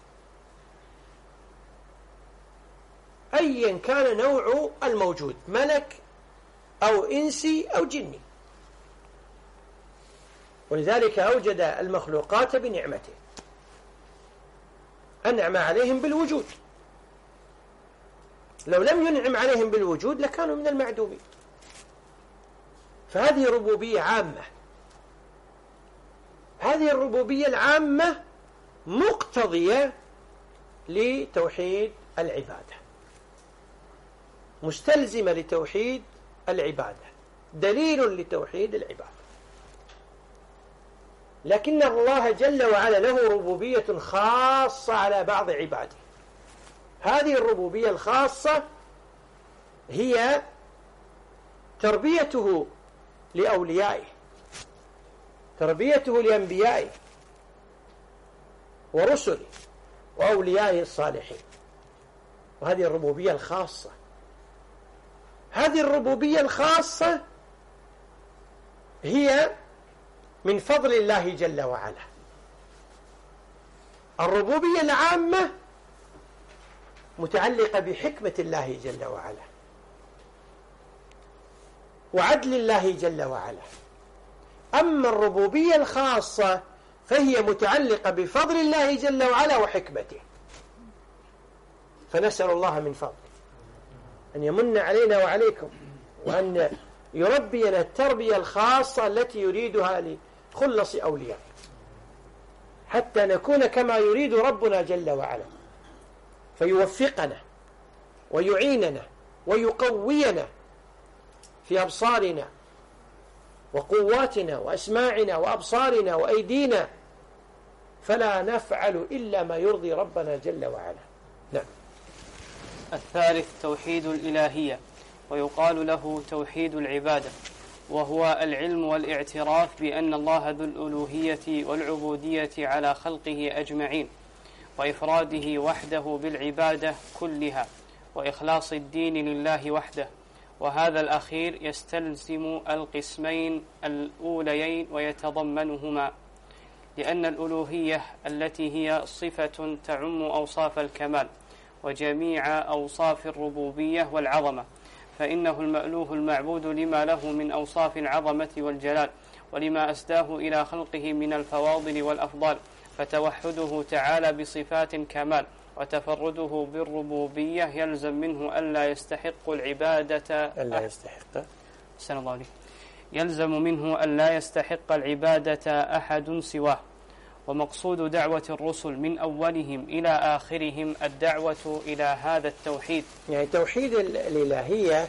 أيا كان نوع الموجود، ملك أو إنسي أو جني. ولذلك أوجد المخلوقات بنعمته، أنعم عليهم بالوجود، لو لم ينعم عليهم بالوجود لكانوا من المعدومين. فهذه ربوبية عامة، هذه الربوبية العامة مقتضية لتوحيد العبادة، مستلزمة لتوحيد العبادة، دليل لتوحيد العبادة. لكن الله جل وعلا له ربوبية خاصة على بعض عباده، هذه الربوبية الخاصة هي تربيته لأوليائه، تربيته لأنبيائه ورسله وأوليائه الصالحين، وهذه الربوبية الخاصة. هذه الربوبية الخاصة هي من فضل الله جل وعلا. الربوبية العامة متعلقة بحكمة الله جل وعلا وعدل الله جل وعلا. أما الربوبية الخاصة فهي متعلقة بفضل الله جل وعلا وحكمته. فنسأل الله من فضله أن يمن علينا وعليكم، وأن يربينا التربية الخاصة التي يريدها لخلص أولياء، حتى نكون كما يريد ربنا جل وعلا، فيوفقنا ويعيننا ويقوينا في أبصارنا وقواتنا وأسماعنا وأبصارنا وأيدينا، فلا نفعل إلا ما يرضي ربنا جل وعلا. نعم. الثالث توحيد الإلهية، ويقال له توحيد العبادة، وهو العلم والاعتراف بأن الله ذو الألوهية والعبودية على خلقه أجمعين، وإفراده وحده بالعبادة كلها، وإخلاص الدين لله وحده. وهذا الأخير يستلزم القسمين الأوليين ويتضمنهما، لأن الألوهية التي هي صفة تعم أوصاف الكمال وجميع أوصاف الربوبية والعظمة، فإنه المألوه المعبود لما له من أوصاف العظمة والجلال، ولما أسداه إلى خلقه من الفواضل والأفضال، فتوحده تعالى بصفات كمال وتفرده بالربوبية يلزم منه ألا يستحق العبادة ألا يستحق سن الله عليه يلزم منه ألا يستحق العبادة أحد سواه. ومقصود دعوة الرسل من أولهم إلى آخرهم الدعوة إلى هذا التوحيد. يعني توحيد الإلهية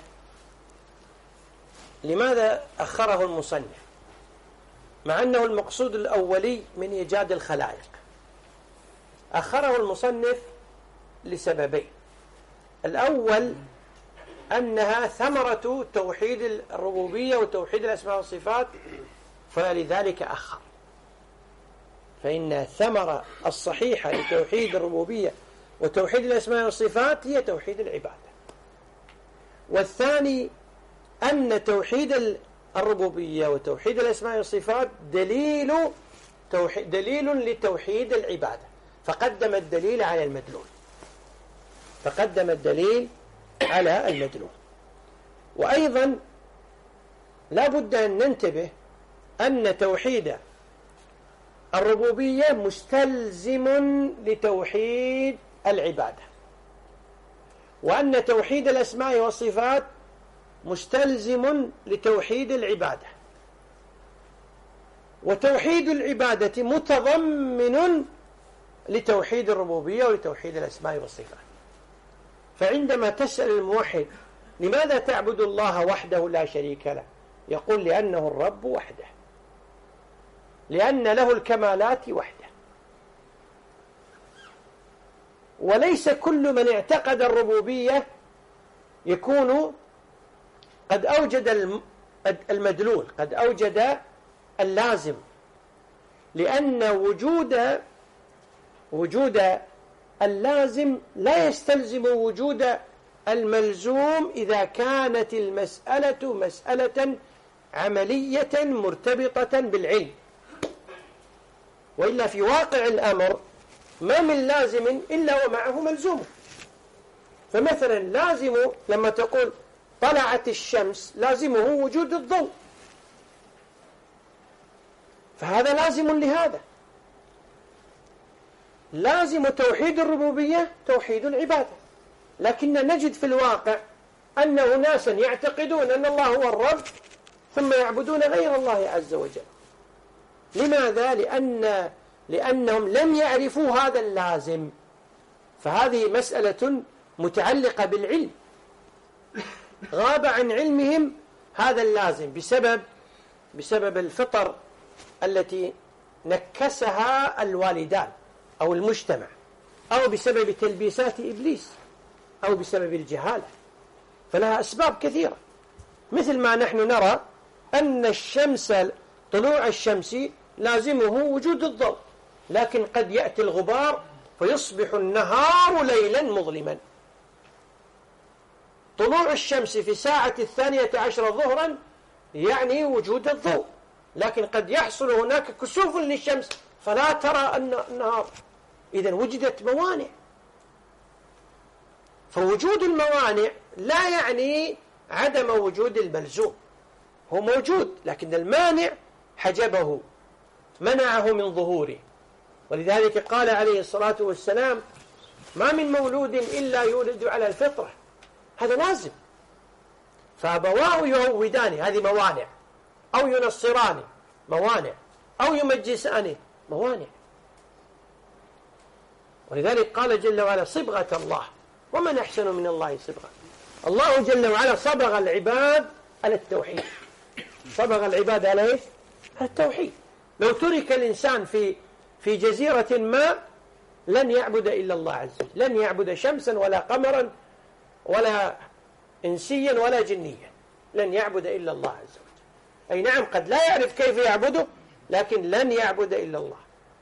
لماذا أخره المصنف مع أنه المقصود الأولي من إيجاد الخلائق؟ أخره المصنف لسببين. الأول أنها ثمرة توحيد الربوبية وتوحيد الأسماء والصفات، فلذلك أخر. فإن الثمرة الصحيحة لتوحيد الربوبية وتوحيد الأسماء والصفات هي توحيد العبادة. والثاني أن توحيد الربوبية وتوحيد الأسماء والصفات دليل توحيد دليل لتوحيد العبادة، فقدم الدليل على المدلول فقدم الدليل على المدلول. وأيضا لا بد أن ننتبه أن توحيد الربوبية مستلزم لتوحيد العبادة، وأن توحيد الأسماء والصفات مستلزم لتوحيد العبادة، وتوحيد العبادة متضمن لتوحيد الربوبية ولتوحيد الأسماء والصفات. فعندما تسأل الموحد لماذا تعبد الله وحده لا شريك له، يقول لأنه الرب وحده، لأن له الكمالات وحده. وليس كل من اعتقد الربوبية يكون قد أوجد المدلول، قد أوجد اللازم، لأن وجود وجود اللازم لا يستلزم وجود الملزوم إذا كانت المسألة مسألة عملية مرتبطة بالعلم، وإلا في واقع الأمر ما من لازم إلا ومعه ملزوم. فمثلا لازم لما تقول طلعت الشمس لازمه وجود الضوء، فهذا لازم لهذا. لازم توحيد الربوبية توحيد العبادة، لكن نجد في الواقع أن أناسا يعتقدون أن الله هو الرب ثم يعبدون غير الله عز وجل. لماذا؟ لأن لأنهم لم يعرفوا هذا اللازم، فهذه مسألة متعلقة بالعلم، غاب عن علمهم هذا اللازم بسبب بسبب الفطر التي نكسها الوالدان أو المجتمع، أو بسبب تلبيسات إبليس، أو بسبب الجهالة، فلها أسباب كثيرة. مثل ما نحن نرى أن الشمس طلوع الشمس لازمه وجود الضوء، لكن قد يأتي الغبار فيصبح النهار ليلا مظلما. طلوع الشمس في ساعة الثانية عشر ظهرا يعني وجود الضوء، لكن قد يحصل هناك كسوف للشمس فلا ترى النهار. إذن وجدت موانع، فوجود الموانع لا يعني عدم وجود الملزوم، هو موجود لكن المانع حجبه، منعه من ظهوره. ولذلك قال عليه الصلاة والسلام: ما من مولود إلا يولد على الفطرة، هذا لازم. فأبواه يهودانه، هذه موانع، أو ينصرانه موانع، أو يمجسانه موانع. ولذلك قال جل وعلا: صبغة الله ومن أحسن من الله صبغة. الله جل وعلا صبغ العباد على التوحيد. صبغ العباد على ايش؟ على التوحيد. لو ترك الإنسان في في جزيرة ما لن يعبد إلا الله عز وجل، لن يعبد شمسا ولا قمرا ولا إنسيا ولا جنيا، لن يعبد إلا الله عز وجل. أي نعم قد لا يعرف كيف يعبده، لكن لن يعبد إلا الله.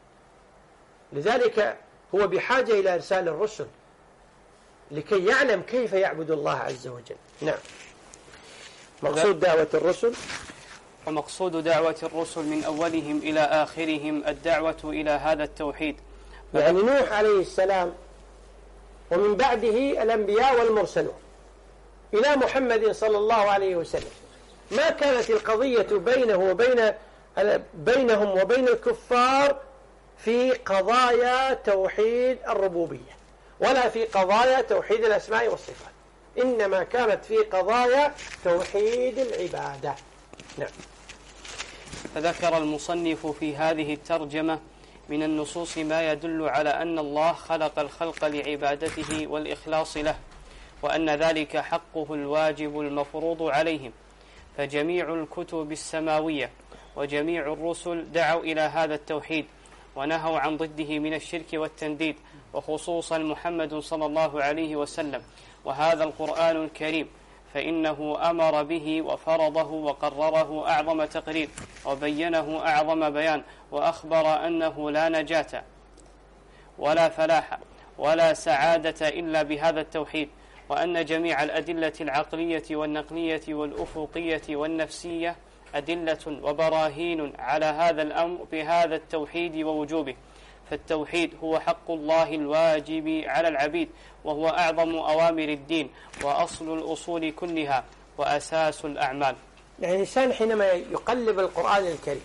لذلك هو بحاجة إلى إرسال الرسل لكي يعلم كيف يعبد الله عز وجل. نعم. مقصود دعوة الرسل، ومقصود دعوة الرسل من أولهم إلى آخرهم الدعوة إلى هذا التوحيد. يعني نوح عليه السلام ومن بعده الأنبياء والمرسلون إلى محمد صلى الله عليه وسلم، ما كانت القضية بينه وبين بينهم وبين الكفار في قضايا توحيد الربوبية ولا في قضايا توحيد الأسماء والصفات، إنما كانت في قضايا توحيد العبادة. نعم. فذكر المصنف في هذه الترجمة من النصوص ما يدل على أن الله خلق الخلق لعبادته والإخلاص له، وأن ذلك حقه الواجب المفروض عليهم. فجميع الكتب السماوية وجميع الرسل دعوا إلى هذا التوحيد ونهوا عن ضده من الشرك والتنديد، وخصوصا محمد صلى الله عليه وسلم وهذا القرآن الكريم، فإنه أمر به وفرضه وقرره أعظم تقرير وبينه أعظم بيان، وأخبر أنه لا نجاة ولا فلاح ولا سعادة إلا بهذا التوحيد، وأن جميع الأدلة العقلية والنقلية والأفقية والنفسية أدلة وبراهين على هذا الأمر بهذا التوحيد ووجوبه. فالتوحيد هو حق الله الواجب على العبيد، وهو أعظم أوامر الدين وأصل الأصول كلها وأساس الأعمال. يعني الإنسان حينما يقلب القرآن الكريم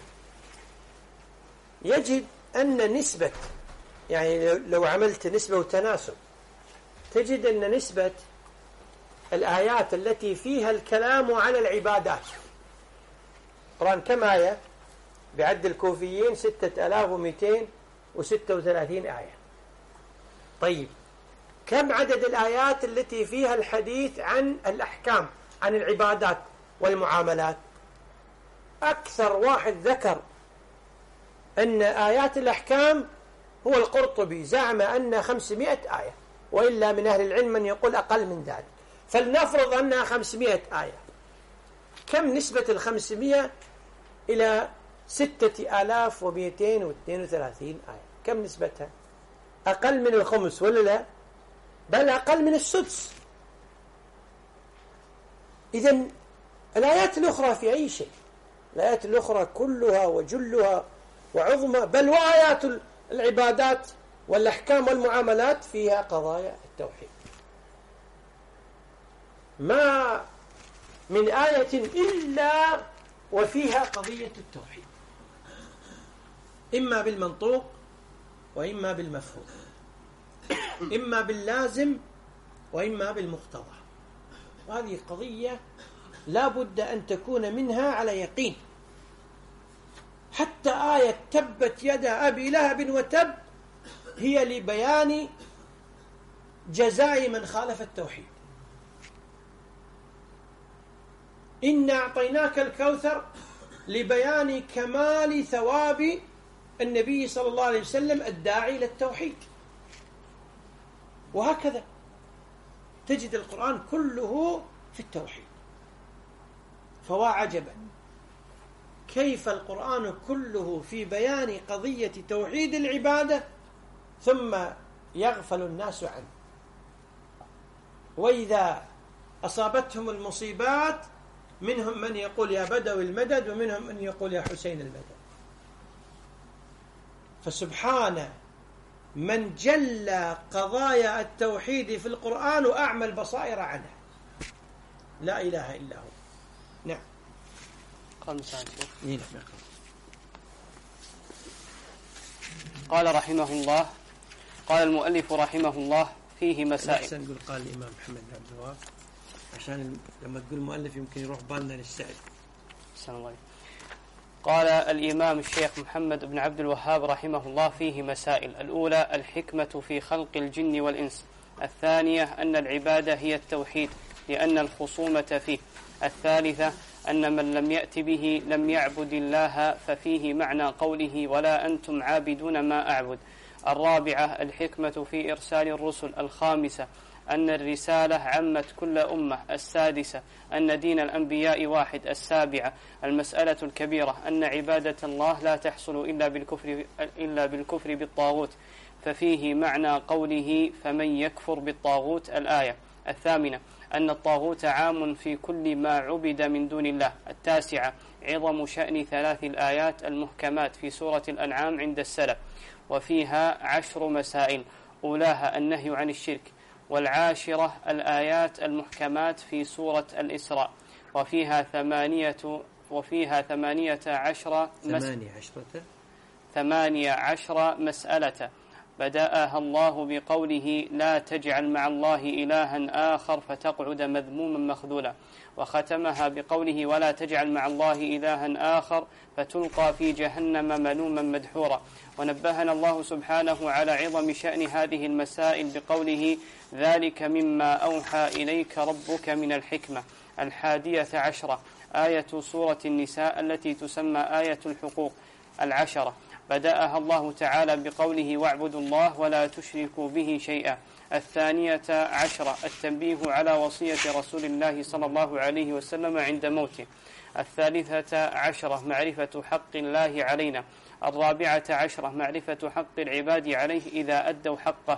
يجد أن نسبة، يعني لو عملت نسبة وتناسب تجد أن نسبة الآيات التي فيها الكلام على العبادات، القرآن كم آية؟ بعد الكوفيين ستة آلاف ومئتين وستة وثلاثين آية. طيب كم عدد الآيات التي فيها الحديث عن الأحكام، عن العبادات والمعاملات؟ أكثر واحد ذكر أن آيات الأحكام هو القرطبي، زعم أن خمسمائة آية، وإلا من أهل العلم من يقول أقل من ذلك، فلنفرض أنها خمسمائة آية. كم نسبة الخمسمائة إلى ستة آلاف ومئتين واثنين وثلاثين آية؟ كم نسبتها؟ أقل من الخمس ولا لا؟ بل أقل من السدس. إذن الآيات الأخرى في أي شيء، الآيات الأخرى كلها وجلها وعظمى، بل وآيات العبادات والأحكام والمعاملات فيها قضايا التوحيد. ما من آية إلا وفيها قضية التوحيد، إما بالمنطوق وإما بالمفهوم، إما باللازم وإما بالمقتضى. وهذه قضية لا بد أن تكون منها على يقين. حتى آية تبت يدا أبي لهب وتب هي لبيان جزاء من خالف التوحيد. إنا أعطيناك الكوثر لبيان كمال ثواب النبي صلى الله عليه وسلم الداعي للتوحيد. وهكذا تجد القرآن كله في التوحيد. فوا عجبا كيف القرآن كله في بيان قضية توحيد العبادة ثم يغفل الناس عنه. وإذا أصابتهم المصيبات منهم من يقول يا بدوي المدد ومنهم من يقول يا حسين المدد. فسبحان من جل قضايا التوحيد في القرآن وأعمى البصائر عنها، لا إله إلا هو. نعم. قال قال رحمه الله، قال المؤلف رحمه الله فيه مسائل. أحسن نقول قال الإمام محمد بن عبد الوهاب، عشان لما تقول مؤلف يمكن يروح بالنا للسعد. السلام عليكم. قال الإمام الشيخ محمد بن عبد الوهاب رحمه الله فيه مسائل. الأولى الحكمة في خلق الجن والإنس. الثانية أن العبادة هي التوحيد لأن الخصومة فيه. الثالثة أن من لم يأت به لم يعبد الله، ففيه معنى قوله ولا أنتم عابدون ما أعبد. الرابعة الحكمة في إرسال الرسل. الخامسة أن الرسالة عمت كل أمة. السادسة أن دين الأنبياء واحد. السابعة المسألة الكبيرة أن عبادة الله لا تحصل إلا بالكفر, إلا بالكفر بالطاغوت، ففيه معنى قوله فمن يكفر بالطاغوت الآية. الثامنة أن الطاغوت عام في كل ما عبد من دون الله. التاسعة عظم شأن ثلاث الآيات المحكمات في سورة الأنعام عند السلف، وفيها عشر مسائل. أولاها النهي عن الشرك، والعاشرة الآيات المحكمات في سورة الإسراء، وفيها ثمانية وفيها ثمانية عشر ثمانية عشرة ثمانية عشر مسألة بدأها الله بقوله لا تجعل مع الله إلها آخر فتقعد مذموما مخذولا، وختمها بقوله ولا تجعل مع الله إلها آخر فتلقى في جهنم ملوما مدحورا. ونبهنا الله سبحانه على عظم شأن هذه المسائل بقوله ذلك مما أوحى إليك ربك من الحكمة. الحادية عشرة آية سورة النساء التي تسمى آية الحقوق. العشرة بدأها الله تعالى بقوله واعبدوا الله ولا تشركوا به شيئا. الثانية عشرة التنبيه على وصية رسول الله صلى الله عليه وسلم عند موته. الثالثة عشرة معرفة حق الله علينا. الرابعة عشرة معرفة حق العباد عليه إذا أدوا حقه.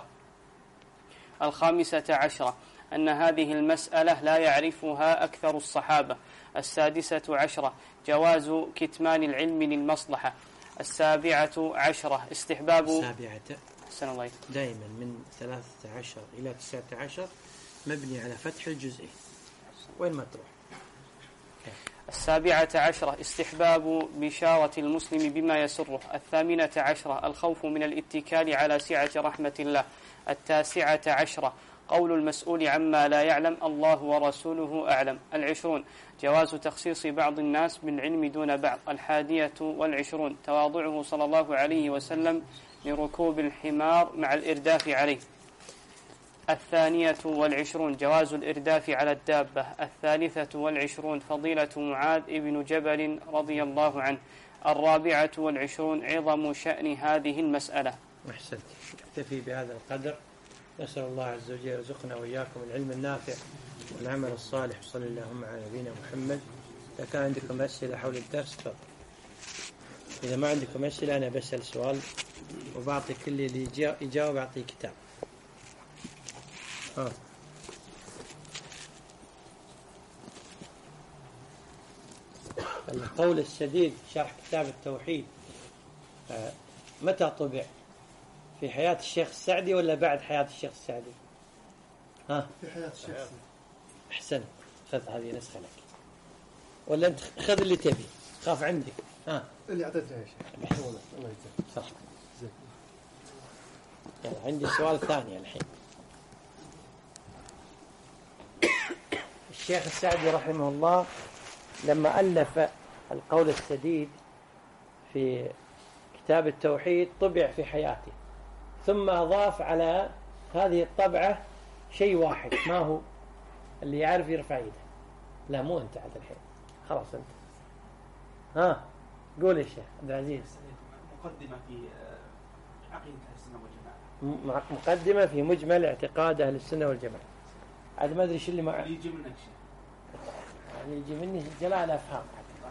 الخامسة عشرة أن هذه المسألة لا يعرفها أكثر الصحابة. السادسة عشرة جواز كتمان العلم للمصلحة. السابعة عشرة استحباب السابعة أحسن الله دائما من ثلاثة عشر إلى تسعة عشر مبني على فتح الجزئين وين ما تروح. السابعة عشرة استحباب بشارة المسلم بما يسره. الثامنة عشرة الخوف من الاتكال على سعة رحمة الله. التاسعة عشرة قول المسؤول عما لا يعلم الله ورسوله أعلم. العشرون جواز تخصيص بعض الناس بالعلم دون بعض. الحادية والعشرون تواضعه صلى الله عليه وسلم لركوب الحمار مع الإرداف عليه. الثانية والعشرون جواز الإرداف على الدابة. الثالثة والعشرون فضيلة معاذ بن جبل رضي الله عنه. الرابعة والعشرون عظم شأن هذه المسألة. أحسنت. نكتفي بهذا القدر. نسأل الله عز وجل يرزقنا وإياكم العلم النافع والعمل الصالح. صلى اللهم على نبينا محمد إذا كان عندكم أسئلة حول الدرس تفضل. إذا ما عندكم أسئلة أنا بسأل سؤال وبعطي كل اللي يجاوب أعطيه كتاب. ها. القول السديد شرح كتاب التوحيد متى طبع؟ في حياة الشيخ السعدي ولا بعد حياة الشيخ السعدي؟ ها؟ في حياة الشيخ السعدي. أحسن، خذ هذه نسخة لك ولا أنت خذ اللي تبي، خاف عندك. ها؟ اللي أعطيتها يا شيخ. الله يجزاك. صح. يعني عندي سؤال ثاني الحين. الشيخ السعدي رحمه الله لما ألف القول السديد في كتاب التوحيد طبع في حياته، ثم أضاف على هذه الطبعة شيء واحد، ما هو؟ اللي يعرف يرفع يده. لا مو أنت عاد الحين، خلاص أنت. ها قول يا شيخ عبد العزيز. مقدمة في عقيدة أهل السنة والجماعة. مقدمة في مجمل اعتقاد أهل السنة والجماعة. عاد ما أدري شو اللي معه. اللي يجي منك شيء. يعني يجي مني جلاء الأفهام.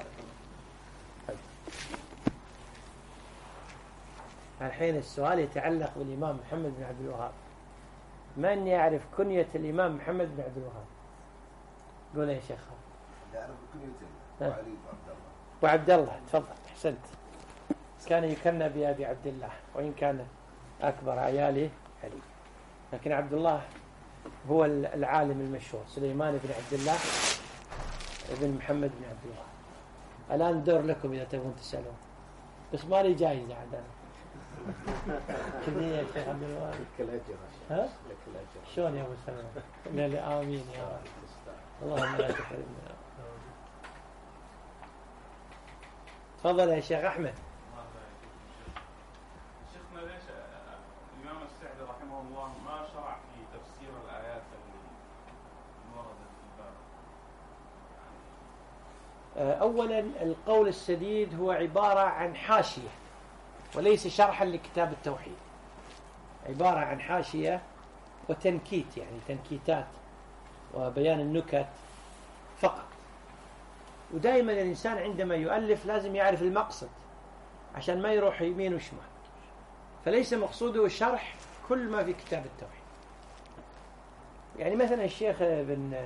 الحين السؤال يتعلق بالإمام محمد بن عبد الوهاب. من يعرف كنية الإمام محمد بن عبد الوهاب؟ قول يا شيخ. يعرف كنيته وعلي بن عبد الله. وعبد الله، تفضل. أحسنت. كان يكنى بأبي عبد الله وإن كان أكبر عياله علي، لكن عبد الله هو العالم المشهور. سليمان بن عبد الله ابن محمد بن عبد الوهاب. الآن دور لكم إذا تبغون تسألون، بس ما لي جايزة عاد أنا. كذي يا شيخ عبد الوهاب. لك الأجر. ها؟ لك الأجر. شلون يا أبو سلمة؟ لا آمين يا رب. اللهم لا تحرمنا. تفضل يا شيخ أحمد. شيخنا ليش الإمام السعدي رحمه الله ما شرع في تفسير الآيات اللي وردت في الباب؟ أولا القول السديد هو عبارة عن حاشية وليس شرحا لكتاب التوحيد، عبارة عن حاشية وتنكيت، يعني تنكيتات وبيان النكت فقط. ودائما الإنسان عندما يؤلف لازم يعرف المقصد عشان ما يروح يمين وشمال، فليس مقصوده شرح كل ما في كتاب التوحيد. يعني مثلا الشيخ بن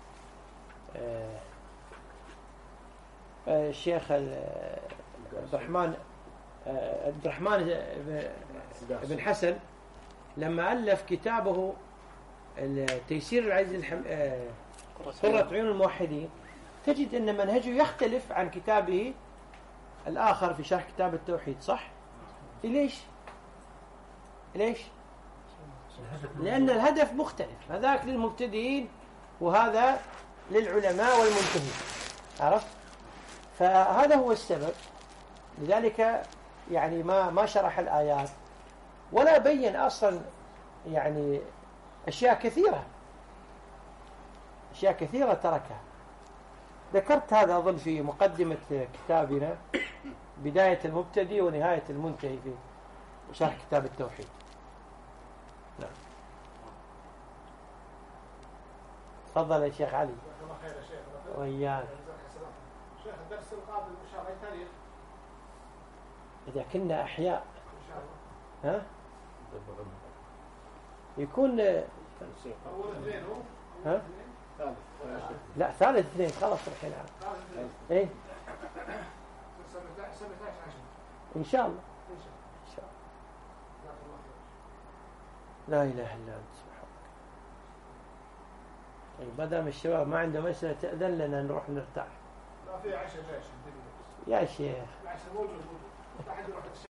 الشيخ عبد الرحمن عبد الرحمن بن حسن لما ألف كتابه تيسير العزيز الحم... قرة عيون الموحدين، تجد أن منهجه يختلف عن كتابه الآخر في شرح كتاب التوحيد. صح؟ ليش؟ ليش؟ لأن الهدف مختلف، هذاك للمبتدئين وهذا للعلماء والمنتهين. عرفت؟ فهذا هو السبب. لذلك يعني ما ما شرح الآيات ولا بين أصلا يعني أشياء كثيرة أشياء كثيرة تركها. ذكرت هذا أظن في مقدمة كتابنا بداية المبتدئ ونهاية المنتهي في شرح كتاب التوحيد. نعم. تفضل يا شيخ علي. وياك. شيخ الدرس القادم إن شاء الله تاريخ. إذا كنا أحياء ها يكون أول اثنين هو. ها لا ثالث اثنين خلاص الحين عام. إيه إن شاء الله. إن شاء الله. لا إله إلا أنت سبحانك. طيب ما دام الشباب ما عندهم أسئلة تأذن لنا نروح نرتاح. لا في عشاء جاي يا شيخ. العشاء موجود موجود.